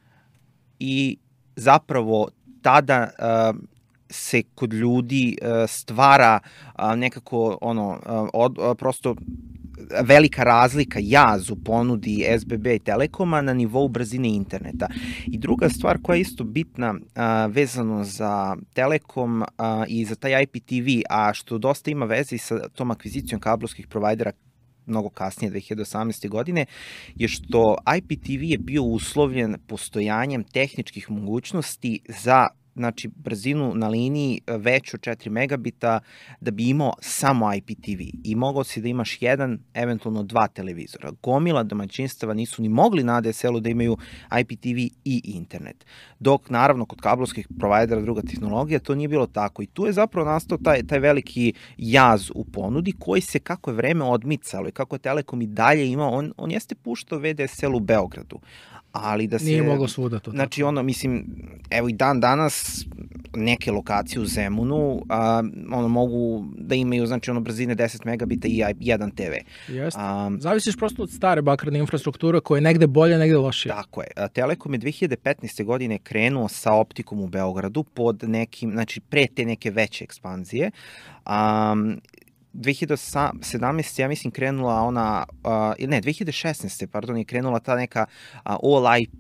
i zapravo tada a, se kod ljudi a, stvara a, nekako ono, a, od, a, prosto velika razlika, jaz u ponudi S B B i Telekoma na nivou brzine interneta. I druga stvar koja je isto bitna a, vezano za Telekom a, i za taj I P T V, a što dosta ima veze sa tom akvizicijom kablovskih provajdera mnogo kasnije, dve hiljade osamnaeste. godine, je što I P T V je bio uslovljen postojanjem tehničkih mogućnosti za znači brzinu na liniji veću od četiri megabita da bi imao samo I P T V i mogao si da imaš jedan, eventualno dva televizora. Gomila domaćinstava nisu ni mogli na A D S L-u da imaju I P T V i internet. Dok naravno kod kablovskih provajdera druga tehnologija to nije bilo tako i tu je zapravo nastao taj, taj veliki jaz u ponudi koji se kako je vreme odmicalo i kako je Telekom i dalje imao, on, on jeste puštao V D S L u Beogradu, ali da se... Nije moglo svuda to. Znači, ono, mislim, evo i dan danas neke lokacije u Zemunu a, ono, mogu da imaju, znači, ono, brzine deset megabita i jedan T V. Jeste. Zavisiš prosto od stare bakarne infrastrukture koja je negde bolje, negde lošije. Tako je. A, Telekom je dve hiljade petnaeste. godine krenuo sa optikom u Beogradu pod nekim, znači, pre te neke veće ekspanzije. Um, dve hiljade sedamnaeste. ja mislim krenula ona, uh, ne, dve hiljade šesnaeste. pardon, je krenula ta neka uh, All I P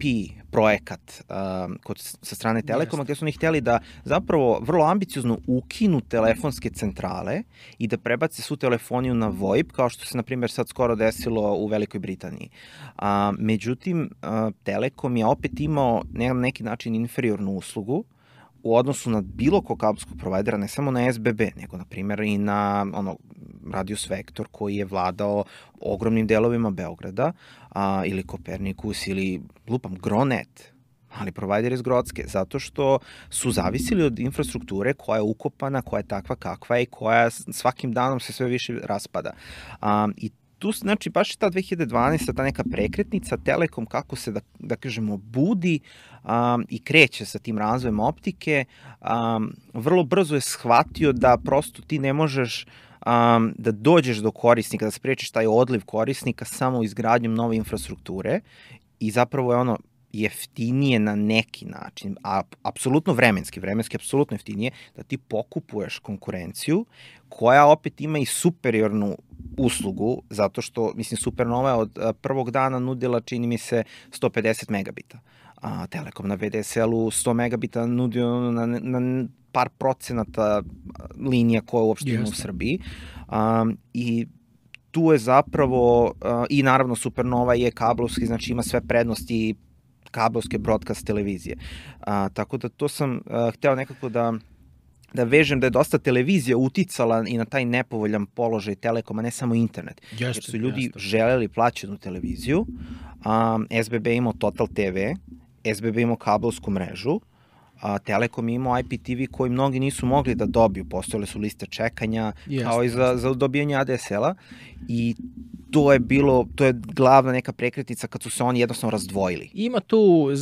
projekat uh, kod, sa strane Telekoma, gde su oni hteli da zapravo vrlo ambiciozno ukinu telefonske centrale i da prebace svu telefoniju na V O I P, kao što se, na primjer, sad skoro desilo u Velikoj Britaniji. Uh, međutim, uh, Telekom je opet imao na neki način inferiornu uslugu u odnosu na bilo kog kabelskog provajdera, ne samo na S B B, nego, na primjer, i na ono, Radius Vektor, koji je vladao ogromnim delovima Beograda, a, ili Kopernikus, ili, lupam, Gronet, ali provajder iz Grocke, zato što su zavisili od infrastrukture koja je ukopana, koja je takva kakva je i koja svakim danom se sve više raspada. A, I tu, znači, baš je ta dve hiljade dvanaesta. ta neka prekretnica, Telekom kako se, da, da kažemo, budi um, i kreće sa tim razvojem optike, um, vrlo brzo je shvatio da prosto ti ne možeš um, da dođeš do korisnika, da sprečiš taj odliv korisnika samo izgradnjom nove infrastrukture i zapravo je ono jeftinije na neki način, a apsolutno vremenski, vremenski apsolutno jeftinije, da ti pokupuješ konkurenciju koja opet ima i superiornu uslugu, zato što, mislim, Supernova je od prvog dana nudila, čini mi se, sto pedeset megabita. A, Telekom na V D S L-u sto megabita nudio na, na par procenata linija koje uopšte ima u Srbiji. A, I tu je zapravo, a, i naravno Supernova je kablovski, znači ima sve prednosti kablovske broadcast televizije. A, tako da to sam a, hteo nekako da da vežem da je dosta televizija uticala i na taj nepovoljan položaj Telekoma, ne samo internet. Jeste, jer su ljudi jeste. želeli plaćenu televiziju, um, S B B imao Total T V, S B B imao kablovsku mrežu, a Telekom je imao I P T V koji mnogi nisu mogli da dobiju, postojale su liste čekanja, jeste, kao i za, za dobijanje A D S L-a, i to je bilo, to je glavna neka prekretnica kad su se oni jednostavno razdvojili. Ima tu uh,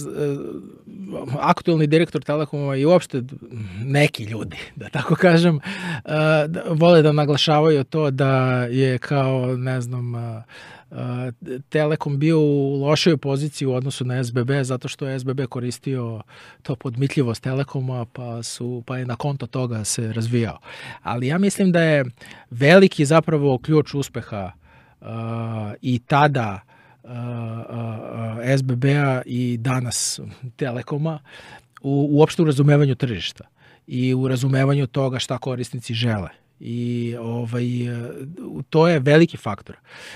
aktuelni direktor Telekoma i uopšte neki ljudi, da tako kažem, uh, da, vole da naglašavaju to da je kao, ne znam, uh, Uh, Telekom bio u lošoj poziciji u odnosu na S B B zato što je S B B koristio to podmitljivost Telekoma pa, su, pa je na konto toga se razvijao. Ali ja mislim da je veliki zapravo ključ uspeha uh, i tada uh, uh, S B B-a i danas Telekoma u, uopšte u razumevanju tržišta i u razumevanju toga šta korisnici žele. I ovaj, to je veliki faktor.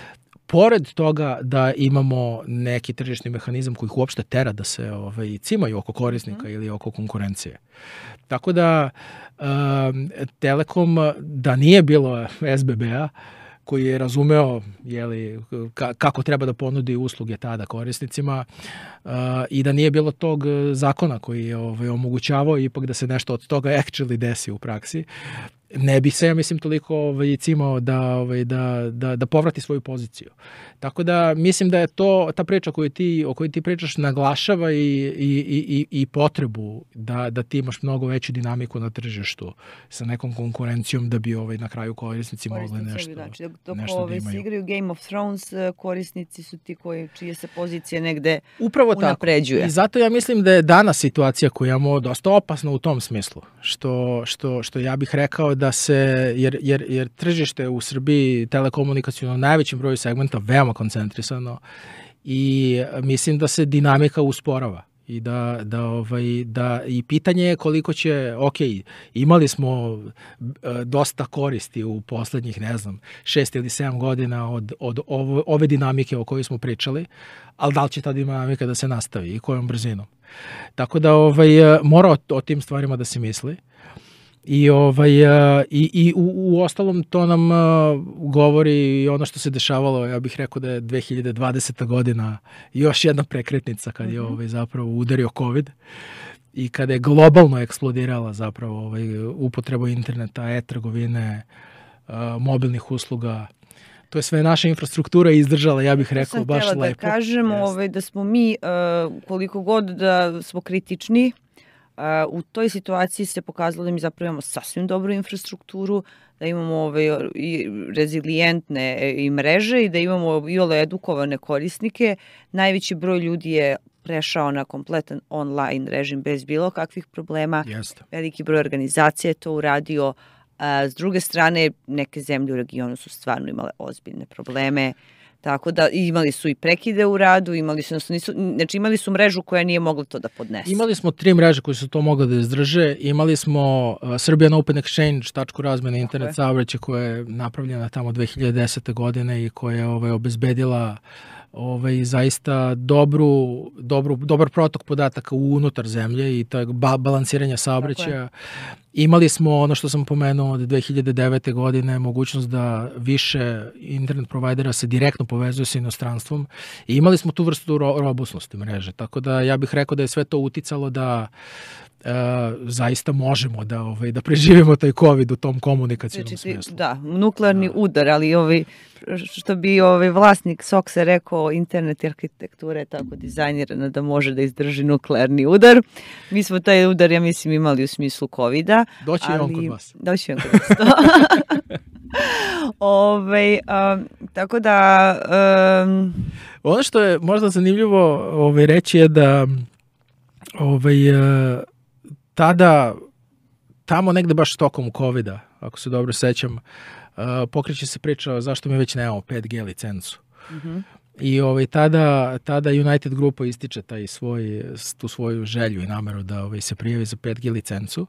Pored toga da imamo neki tržišni mehanizam koji ih uopšte tera da se ovaj, cimaju oko korisnika mm. ili oko konkurencije. Tako da um, Telekom, da nije bilo S B B-a, koji je razumeo jeli, ka, kako treba da ponudi usluge tada korisnicima uh, i da nije bilo tog zakona koji je ovaj, omogućavao ipak da se nešto od toga actually desi u praksi, ne bi se, ja mislim, toliko ovaj, cimao da, ovaj, da, da, da povrati svoju poziciju. Tako da mislim da je to, ta priča koju ti, o kojoj ti pričaš naglašava i, i, i, i potrebu da, da ti imaš mnogo veću dinamiku na tržištu sa nekom konkurencijom da bi ovaj, na kraju korisnici mogli nešto, znači, dok nešto ovaj, da imaju. Se igraju Game of Thrones, korisnici su ti koji, čije se pozicije negde upravo unapređuje. Tako. I zato ja mislim da je danas situacija koju imamo dosta opasna u tom smislu. Što, što, što ja bih rekao da se, jer, jer, jer tržište u Srbiji telekomunikacijno u najvećem broju segmenta veoma koncentrisano i mislim da se dinamika usporava i da, da, ovaj, da i pitanje je koliko će, ok, imali smo dosta koristi u poslednjih, ne znam, šest ili sedam godina od, od ovo, ove dinamike o kojoj smo pričali, ali da li će ta dinamika da se nastavi i kojom brzinom. Tako da ovaj, mora o, o tim stvarima da se misli. I, ovaj, i, i u, u ostalom to nam uh, govori ono što se dešavalo, ja bih rekao da je dve hiljade dvadeseta godina još jedna prekretnica kad je mm-hmm. ovaj, zapravo udario COVID i kada je globalno eksplodirala zapravo ovaj, upotreba interneta, e-trgovine, uh, mobilnih usluga. To je sve naša infrastruktura izdržala, ja bih rekao, baš lepo. Sam htjela da kažem ovaj, da smo mi, uh, koliko god da smo kritični, Uh, u toj situaciji se pokazalo da mi zapravo imamo sasvim dobru infrastrukturu, da imamo ove, i rezilijentne i mreže i da imamo i ole edukovane korisnike. Najveći broj ljudi je prešao na kompletan online režim bez bilo kakvih problema. Jeste. Veliki broj organizacija je to uradio. A, s druge strane, neke zemlje u regionu su stvarno imale ozbiljne probleme. Tako da imali su i prekide u radu, imali su, nisu, znači imali su mrežu koja nije mogla to da podnese. Imali smo tri mreže koje su to mogle da izdrže. Imali smo uh, Serbian Open Exchange, tačku razmene internet saobraćaja koja je napravljena tamo dve hiljade desete. godine i koja je ovaj, obezbedila ovaj, zaista dobru, dobru, dobar protok podataka unutar zemlje i to je ba balansiranje saobraćaja. Imali smo ono što sam pomenuo od dve hiljade devete. godine mogućnost da više internet provajdera se direktno povezuje sa inostranstvom i imali smo tu vrstu ro robustnosti mreže. Tako da ja bih rekao da je sve to uticalo da Uh, zaista možemo da ovaj da preživimo taj COVID u tom komunikacijnom znači, smislu. Da, nuklearni da. udar, ali ovaj što bi ovaj vlasnik Sokse rekao, internet i arhitektura je tako dizajnirana da može da izdrži nuklearni udar. Mi smo taj udar, ja mislim, imali u smislu COVID-a. Doći ali, je on kod vas. Doći je on kod vas. Ove, um, tako da... Um... Ono što je možda zanimljivo ovaj, reći je da ovaj, uh, tada, tamo negde baš tokom COVID-a, ako se dobro sećam, uh, pokreće se priča zašto mi već nemamo pet G licencu. Mm-hmm. I ovaj, tada, tada United Grupa ističe taj svoj, tu svoju želju i nameru da ovaj, se prijavi za pet G licencu.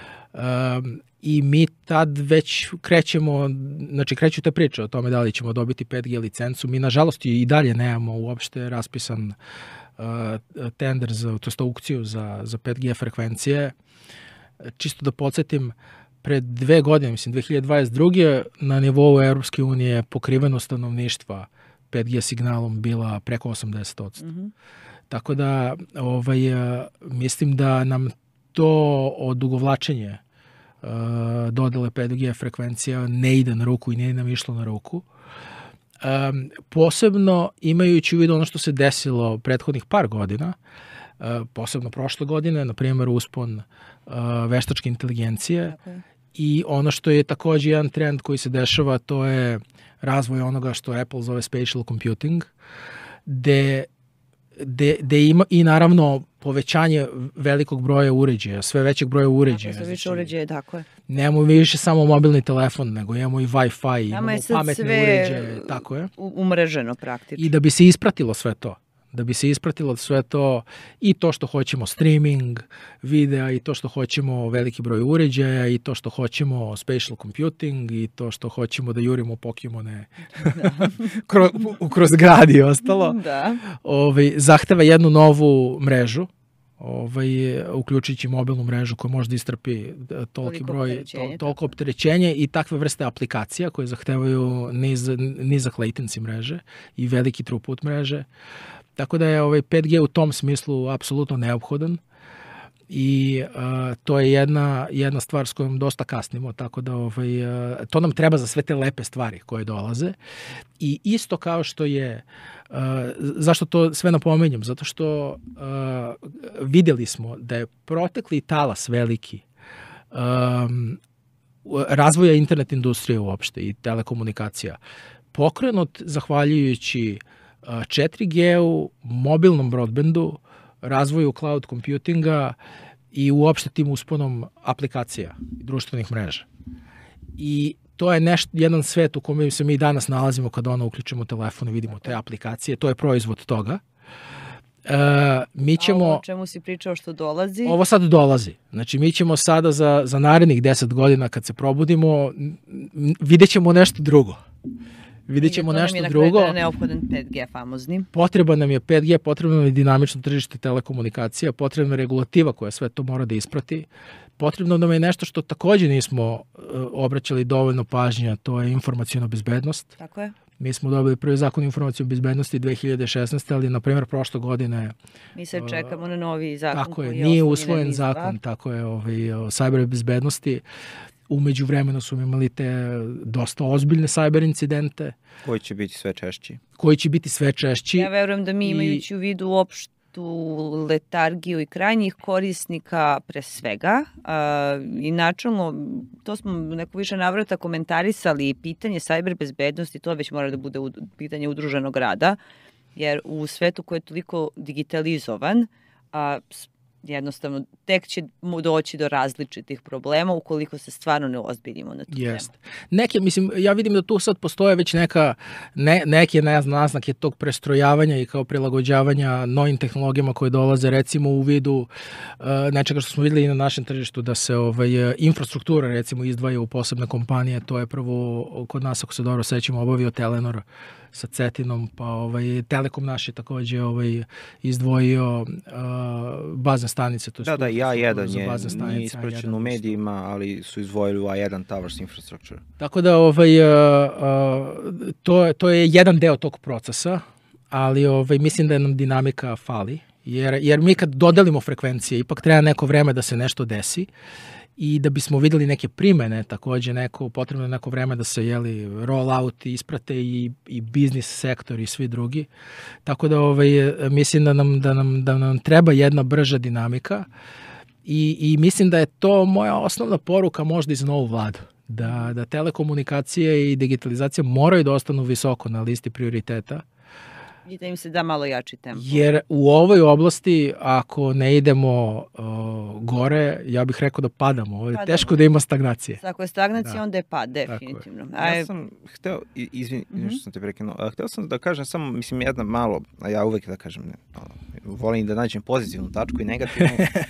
Um, I mi tad već krećemo, znači kreću te priče o tome da li ćemo dobiti pet G licencu. Mi nažalost i dalje nemamo uopšte raspisan uh, tender, za, to jest aukciju za, za pet G frekvencije. Čisto da podsjetim, pred dve godine, mislim dve hiljade dvadeset druge. na nivou Europske unije pokrivenost stanovništva pet G signalom bila preko osamdeset posto. Mm-hmm. Tako da ovaj, mislim da nam to odugovlačenje uh, dodele pet G frekvencija ne ide na ruku i nije nam išlo na ruku. Um, posebno imajući u vidu ono što se desilo prethodnih par godina, uh, posebno prošle godine, na primjer uspon uh, veštačke inteligencije. Okay. I ono što je takođe jedan trend koji se dešava, to je razvoj onoga što Apple zove spatial computing, gde De, de ima i naravno povećanje velikog broja uređaja, sve većeg broja uređaja. Tako, sve više uređaja, tako je. Nemamo više samo mobilni telefon, nego imamo i Wi-Fi, imamo pametne uređaje, tako je. Umreženo praktično. I da bi se ispratilo sve to, da bi se ispratilo sve to i to što hoćemo streaming videa i to što hoćemo veliki broj uređaja i to što hoćemo spatial computing i to što hoćemo da jurimo Pokemone da. kroz, kroz grad i ostalo. Da. Ovaj, zahteva jednu novu mrežu, ovaj, uključujući mobilnu mrežu koja može da istrpi toliki broj, to, toliko opterećenje i takve vrste aplikacija koje zahtevaju niz, nizak latency mreže i veliki throughput mreže. Tako da je ovaj pet G u tom smislu apsolutno neophodan i uh, to je jedna, jedna stvar s kojom dosta kasnimo, tako da ovaj, uh, to nam treba za sve te lepe stvari koje dolaze. I isto kao što je, uh, zašto to sve napomenjem? Zato što uh, vidjeli smo da je protekli talas veliki um, razvoja internet industrije uopšte i telekomunikacija pokrenut zahvaljujući četiri G-u, mobilnom broadbandu, razvoju cloud computinga i uopšte tim usponom aplikacija i društvenih mreža. I to je nešto, jedan svet u kome se mi danas nalazimo kada ono uključimo telefon i vidimo te aplikacije. To je proizvod toga. Uh, mi ćemo, A ovo o čemu si pričao što dolazi? Ovo sad dolazi. Znači mi ćemo sada za, za narednih deset godina kad se probudimo vidjet ćemo nešto drugo. Vidjet ćemo nešto drugo. To nam je neophodan pet G famozni. Potreban nam je pet G, potrebno nam je dinamično tržište telekomunikacija, potrebna je regulativa koja sve to mora da isprati. Potrebno nam je nešto što takođe nismo uh, obraćali dovoljno pažnje, to je informacijna bezbednost. Tako je. Mi smo dobili prvi zakon o informacijnoj bezbednosti dve hiljade šesnaeste. ali na primjer prošle godine mi se čekamo uh, na novi zakon. Tako je, nije usvojen zakon, tako je, ovaj, o cyber bezbednosti. Umeđu vremenu su imali te dosta ozbiljne cyber incidente. Koji će biti sve češći. Koji će biti sve češći. Ja verujem da mi imajući u vidu uopštu letargiju i krajnjih korisnika pre svega. A, I načalno, to smo neko više navrata komentarisali i pitanje cyber bezbednosti, to već mora da bude u, pitanje udruženog rada, jer u svetu koji je toliko digitalizovan, a, jednostavno tek će mu doći do različitih problema ukoliko se stvarno ne ozbiljimo na tu Jest. temu. Neke, mislim, ja vidim da tu sad postoje već neka, ne, neke ne znam, naznake tog prestrojavanja i kao prilagođavanja novim tehnologijama koje dolaze, recimo u vidu uh, nečega što smo videli i na našem tržištu, da se ovaj, infrastruktura recimo izdvaja u posebne kompanije. To je prvo kod nas, ako se dobro sećamo, obavio Telenor sa Cetinom, pa ovaj, Telekom naš je takođe ovaj, izdvojio uh, bazne stanice. To da, da, i A jedan je, stanice, nije ispraćen u medijima, ali su izdvojili u A jedan Towers Infrastructure. Tako da ovaj, uh, uh, to, to je jedan deo tog procesa, ali ovaj, mislim da nam dinamika fali, jer, jer mi kad dodelimo frekvencije, ipak treba neko vreme da se nešto desi, i da bismo videli neke primene, takođe neko, potrebno je neko vreme da se jeli, roll out isprate i, i biznis sektor i svi drugi. Tako da ovaj, mislim da nam, da, nam, da nam treba jedna brža dinamika i, i mislim da je to moja osnovna poruka možda i za novu vladu. Da, da telekomunikacije i digitalizacija moraju da ostanu visoko na listi prioriteta. I da im se da malo jači tempo. Jer u ovoj oblasti, ako ne idemo uh, gore, ja bih rekao da padamo. Ovo je padamo. Teško da ima stagnacije. Ako je stagnacija, da. Onda je pad, definitivno. Je. Ja sam hteo, izvini, mm -hmm. što sam te prekinuo, hteo sam da kažem samo, mislim, jedna malo, a ja uvek da kažem, ne, volim da nađem pozitivnu tačku i negativnu,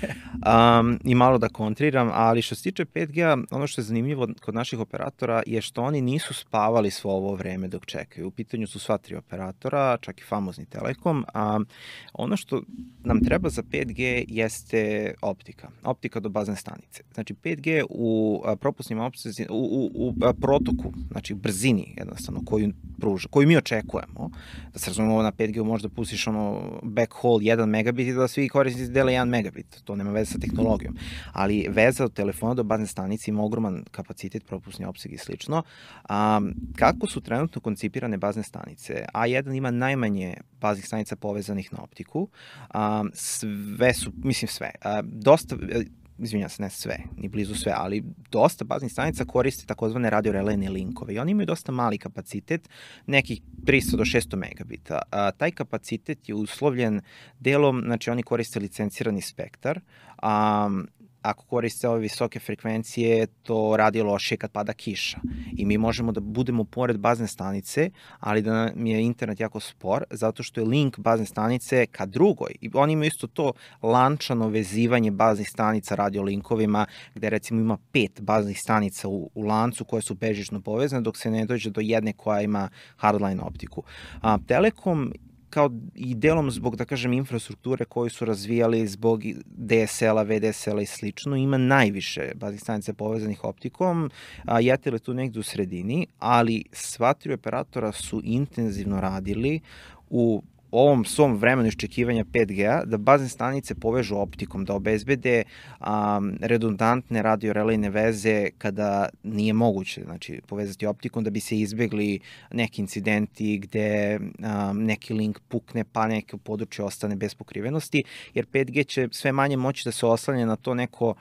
um, i malo da kontriram, ali što se tiče pet G-a, ono što je zanimljivo kod naših operatora je što oni nisu spavali svo ovo vreme dok čekaju. U pitanju su sva tri operatora, čak i famozni Telekom, a ono što nam treba za pet G jeste optika, optika do bazne stanice. Znači pet G u propusnim opsezi, u, u, u protoku, znači brzini jednostavno koju pruža, koju mi očekujemo, da se razumemo na pet G možda pustiš ono backhaul jedan megabit i da svi korisnici dele jedan megabit, to nema veze sa tehnologijom, ali veza od telefona do bazne stanice ima ogroman kapacitet, propusni opseg i slično. A, kako su trenutno koncipirane bazne stanice? A jedan ima najmanje baznih stanica povezanih na optiku. Um, sve su, mislim sve, uh, dosta, izvinjam se, ne sve, ni blizu sve, ali dosta baznih stanica koriste takozvane radiorelejne linkove i oni imaju dosta mali kapacitet, nekih tristo do šesto megabita. Uh, taj kapacitet je uslovljen delom, znači oni koriste licencirani spektar, um, ako koriste ove visoke frekvencije, to radi lošije kad pada kiša. I mi možemo da budemo pored bazne stanice, ali da nam je internet jako spor, zato što je link bazne stanice ka drugoj. I oni imaju isto to lančano vezivanje baznih stanica radiolinkovima, gde recimo ima pet baznih stanica u, u lancu koje su bežično povezane, dok se ne dođe do jedne koja ima hardline optiku. A, Telekom kao i delom zbog, da kažem, infrastrukture koju su razvijali zbog D S L-a, V D S L-a i slično, ima najviše baznih stanica povezanih optikom, a Jetel je tu negde u sredini, ali sva tri operatora su intenzivno radili u ovom svom vremenu iščekivanja pet G-a, da bazne stanice povežu optikom, da obezbede um, redundantne radiorelejne veze kada nije moguće, znači povezati optikom, da bi se izbegli neki incidenti gde um, neki link pukne pa neko područje ostane bez pokrivenosti, jer pet G će sve manje moći da se oslanja na to neko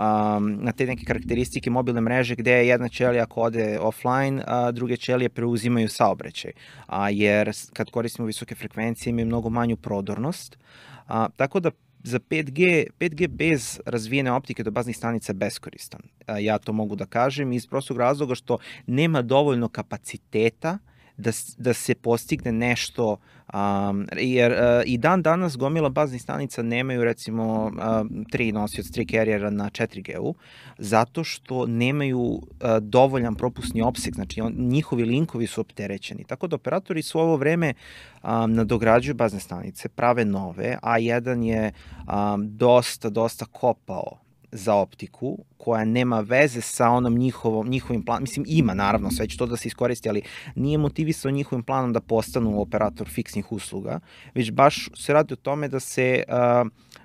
Um, na te neke karakteristike mobilne mreže gde jedna ćelija ako ode offline, a druge ćelije preuzimaju saobraćaj, a, jer kad koristimo visoke frekvencije imaju mnogo manju prodornost, a, tako da za pet G, pet G bez razvijene optike do baznih stanica je beskoristan. A, ja to mogu da kažem iz prostog razloga što nema dovoljno kapaciteta da, da se postigne nešto, um, jer uh, i dan danas gomila baznih stanica nemaju recimo uh, tri nosioca, tri carriera na četiri G-u, zato što nemaju uh, dovoljan propusni opseg, znači on, njihovi linkovi su opterećeni. Tako da operatori svo ovo vreme um, nadograđuju bazne stanice, prave nove, a jedan je um, dosta, dosta kopao za optiku, koja nema veze sa onom njihovom, njihovim planom, mislim ima naravno, sve će to da se iskoristi, ali nije motivisao njihovim planom da postanu operator fiksnih usluga, već baš se radi o tome da se uh,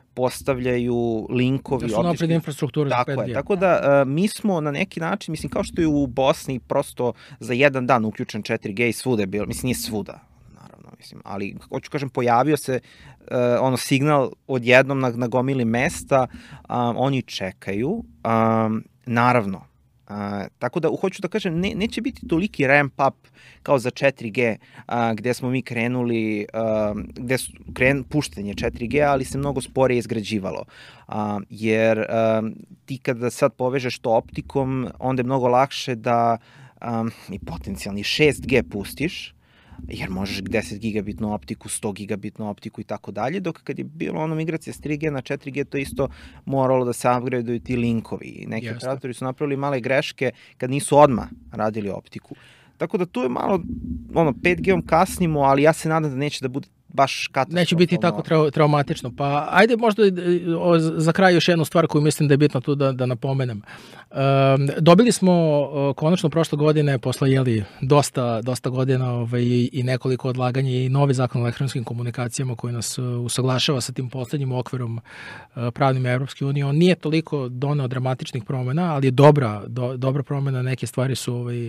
postavljaju linkovi. Da su napred infrastrukture za pet G. Tako je, tako da uh, mi smo na neki način, mislim kao što je u Bosni prosto za jedan dan uključen četiri G i svuda je bilo, mislim nije svuda, mislim, ali hoću kažem pojavio se uh, ono signal odjednom na, na gomili mesta, um, oni čekaju, um, naravno A, tako da, hoću da kažem, ne, neće biti toliki ramp up kao za četiri G, a, gde smo mi krenuli, a, gde su kren, puštanje četiri G, ali se mnogo sporije izgrađivalo. A, jer a, ti kada sad povežeš to optikom, onda je mnogo lakše da a, i potencijalni šest G pustiš, jer možeš deset gigabitnu optiku, sto gigabitnu optiku i tako dalje, dok kad je bilo ono migracija s tri G na četiri G, to isto moralo da se upgradeuju ti linkovi. Neki Jeste. operatori su napravili male greške kad nisu odmah radili optiku. Tako da tu je malo, ono, pet G-om kasnimo, ali ja se nadam da neće da bude baš katastrofalno. Neće biti tako trau, traumatično. Pa ajde možda o, za kraj još jednu stvar koju mislim da je bitno tu da, da napomenem. E, dobili smo o, konačno prošle godine, posle jeli, dosta, dosta godina ovaj, i, i nekoliko odlaganja i novi zakon o elektronskim komunikacijama koji nas usaglašava sa tim poslednjim okvirom e, pravnim Evropske unije. On nije toliko doneo dramatičnih promena, ali je dobra, do, dobra promena. Neke stvari su ovaj,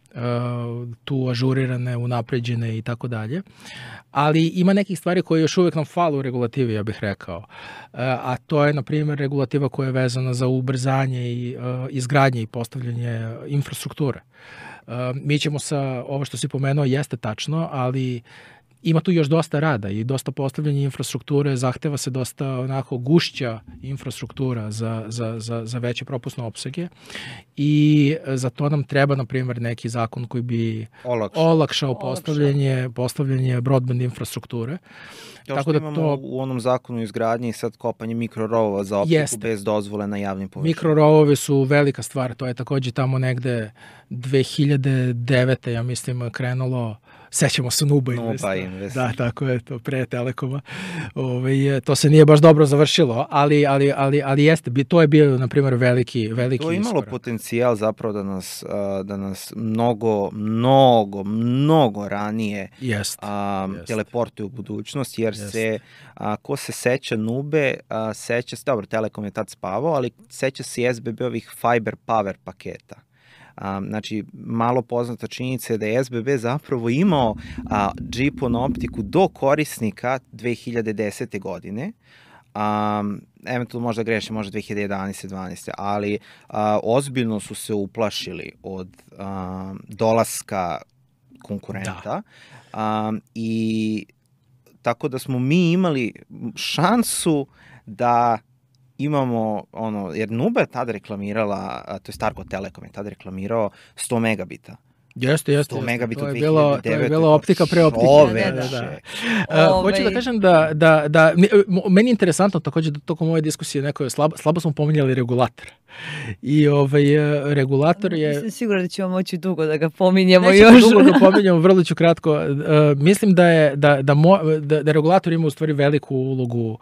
tu ažurirane, unapređene i tako dalje. Ali ima nekih stvari koje još uvek nam fale u regulativi, ja bih rekao. A to je, na primjer, regulativa koja je vezana za ubrzanje i izgradnje i postavljanje infrastrukture. Mi ćemo sa, ovo što si pomenuo jeste tačno, ali ima tu još dosta rada i dosta postavljanja infrastrukture, zahteva se dosta onako gušća infrastruktura za, za, za, za veće propusne opsege i za to nam treba, na primjer, neki zakon koji bi olakšao, olakšao postavljanje, postavljanje broadband infrastrukture. To Tako što da imamo to, u onom zakonu izgradnji sad kopanje mikrorovova za optiku jeste. Bez dozvole na javnim površinama. Mikrorovovi su velika stvar, to je takođe tamo negde dve hiljade devete. ja mislim, krenulo. Sećamo se Nuba Investa. Invest. Da, tako je, to pre Telekoma. Ove, to se nije baš dobro završilo, ali, ali, ali, ali jeste, to je bio, na primjer, veliki, veliki to je imalo iskorak. Potencijal zapravo da nas, da nas mnogo, mnogo, mnogo ranije jest, a, jest. teleportuje u budućnost, jer jest. se, a, ko se seća Nube, a, seća se, dobro, Telekom je tad spavao, ali seća se S B B-ovih Fiber Power paketa. Um, znači, malo poznata činjenica je da je S B B zapravo imao a, G P O N optiku do korisnika dve hiljade desete. godine. Um, eventualno možda grešim, možda dve hiljade jedanaeste. dvanaeste. ali a, ozbiljno su se uplašili od a, dolaska konkurenta. Da. Um, I tako da smo mi imali šansu da imamo, ono, jer Nuba je tada reklamirala, to je Starko Telekom je tada reklamirao sto megabita. Jeste, jeste. sto megabita to je bilo, to je bilo optika pre optike. Ove, da, da. da. Uh, hoću da kažem da, da, da, meni je interesantno takođe da tokom ove diskusije neko slabo, slabo smo pominjali regulator. I ovaj regulator je... Mislim sigurno da ćemo moći dugo da ga pominjemo Nećemo još. dugo da pominjemo, vrlo ću kratko. Uh, mislim da je da, da, mo, da, da regulator ima u stvari veliku ulogu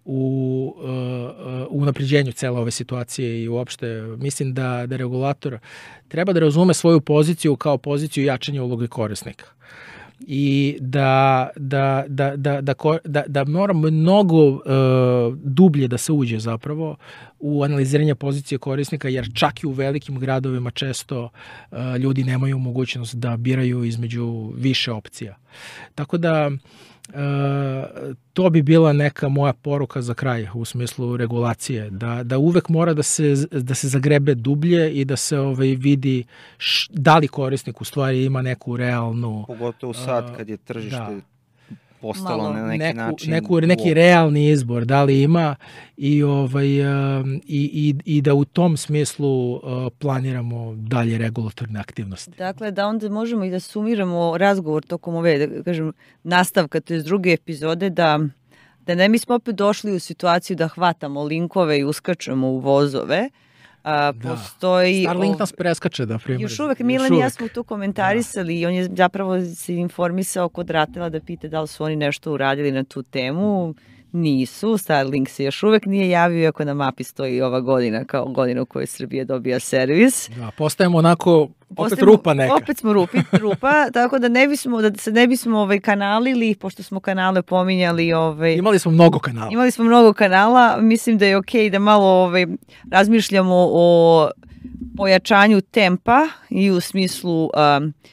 u uh, u unapređenju cele ove situacije i uopšte mislim da, da regulator treba da razume svoju poziciju kao poziciju jačanja uloge korisnika. I da, da, da, da, da, da, da mora mnogo uh, dublje da se uđe zapravo u analiziranje pozicije korisnika, jer čak i u velikim gradovima često uh, ljudi nemaju mogućnost da biraju između više opcija. Tako da Uh, to bi bila neka moja poruka za kraj u smislu regulacije, da, da uvek mora da se, da se zagrebe dublje i da se ovaj, vidi š, da li korisnik u stvari ima neku realnu... Pogotovo sad kad je tržište da. postalo Malo. na neki neku, način... Neku, neki realni izbor, da li ima i, ovaj, i, i, i da u tom smislu uh, planiramo dalje regulatorne aktivnosti. Dakle, da onda možemo i da sumiramo razgovor tokom ove, da kažem, nastavka, to je druge epizode, da, da ne mi smo opet došli u situaciju da hvatamo linkove i uskačemo u vozove. A, da. Postoji... Starlink nas preskače, da primjer. Još uvek, Milan i ja smo tu komentarisali da. I on je zapravo se informisao kod Ratela da pita da li su oni nešto uradili na tu temu. Nisu, Starlink se još uvek nije javio, iako na mapi stoji ova godina kao godina u kojoj Srbija dobija servis. Da, postajemo onako opet rupa neka. Opet smo rupi, rupa, tako da ne bismo, da se ne bismo ovaj, kanalili, pošto smo kanale pominjali. Ovaj, imali smo mnogo kanala. Imali smo mnogo kanala, mislim da je okej da malo ovaj, razmišljamo o pojačanju tempa i u smislu um,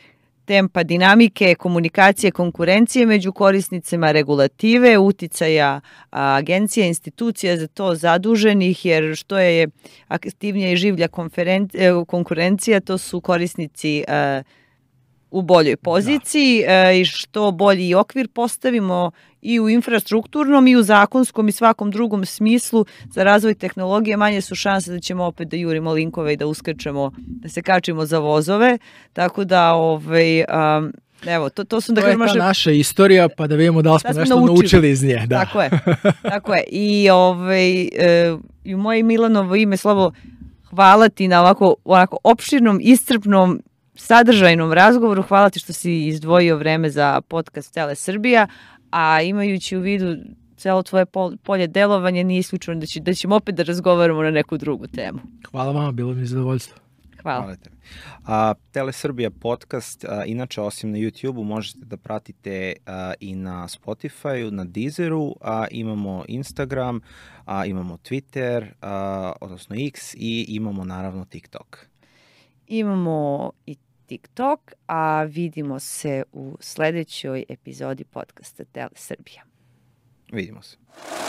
tempa dinamike, komunikacije, konkurencije među korisnicima, regulative, uticaja agencija, institucija za to zaduženih, jer što je aktivnija i življa konkurencija, to su korisnici u boljoj poziciji da. I što bolji okvir postavimo i u infrastrukturnom i u zakonskom i svakom drugom smislu za razvoj tehnologije, manje su šanse da ćemo opet da jurimo linkove i da uskrčemo, da se kačimo za vozove, tako da ovaj, um, evo, to, to su da to je ta maže... naša istorija, pa da vidimo da li smo da nešto naučili. naučili iz nje. Da. Tako je, tako je. I, ovaj, e, i u moje Milanovo ime, Slobo, hvala ti na ovako, ovako opširnom, iscrpnom, sadržajnom razgovoru. Hvala ti što si izdvojio vreme za podcast Tele Srbija, a imajući u vidu celo tvoje polje delovanja, nije isključeno da, će, da ćemo opet da razgovaramo na neku drugu temu. Hvala vama, bilo mi zadovoljstvo. Hvala. Hvala tebi. A, Tele Srbija podcast, a, inače osim na YouTube-u možete da pratite a, i na Spotify-u, na Deezeru, a imamo Instagram, a, imamo Twitter, a, odnosno X i imamo naravno TikTok. Imamo i TikTok, a vidimo se u sledećoj epizodi podcasta Tele Srbija. Vidimo se.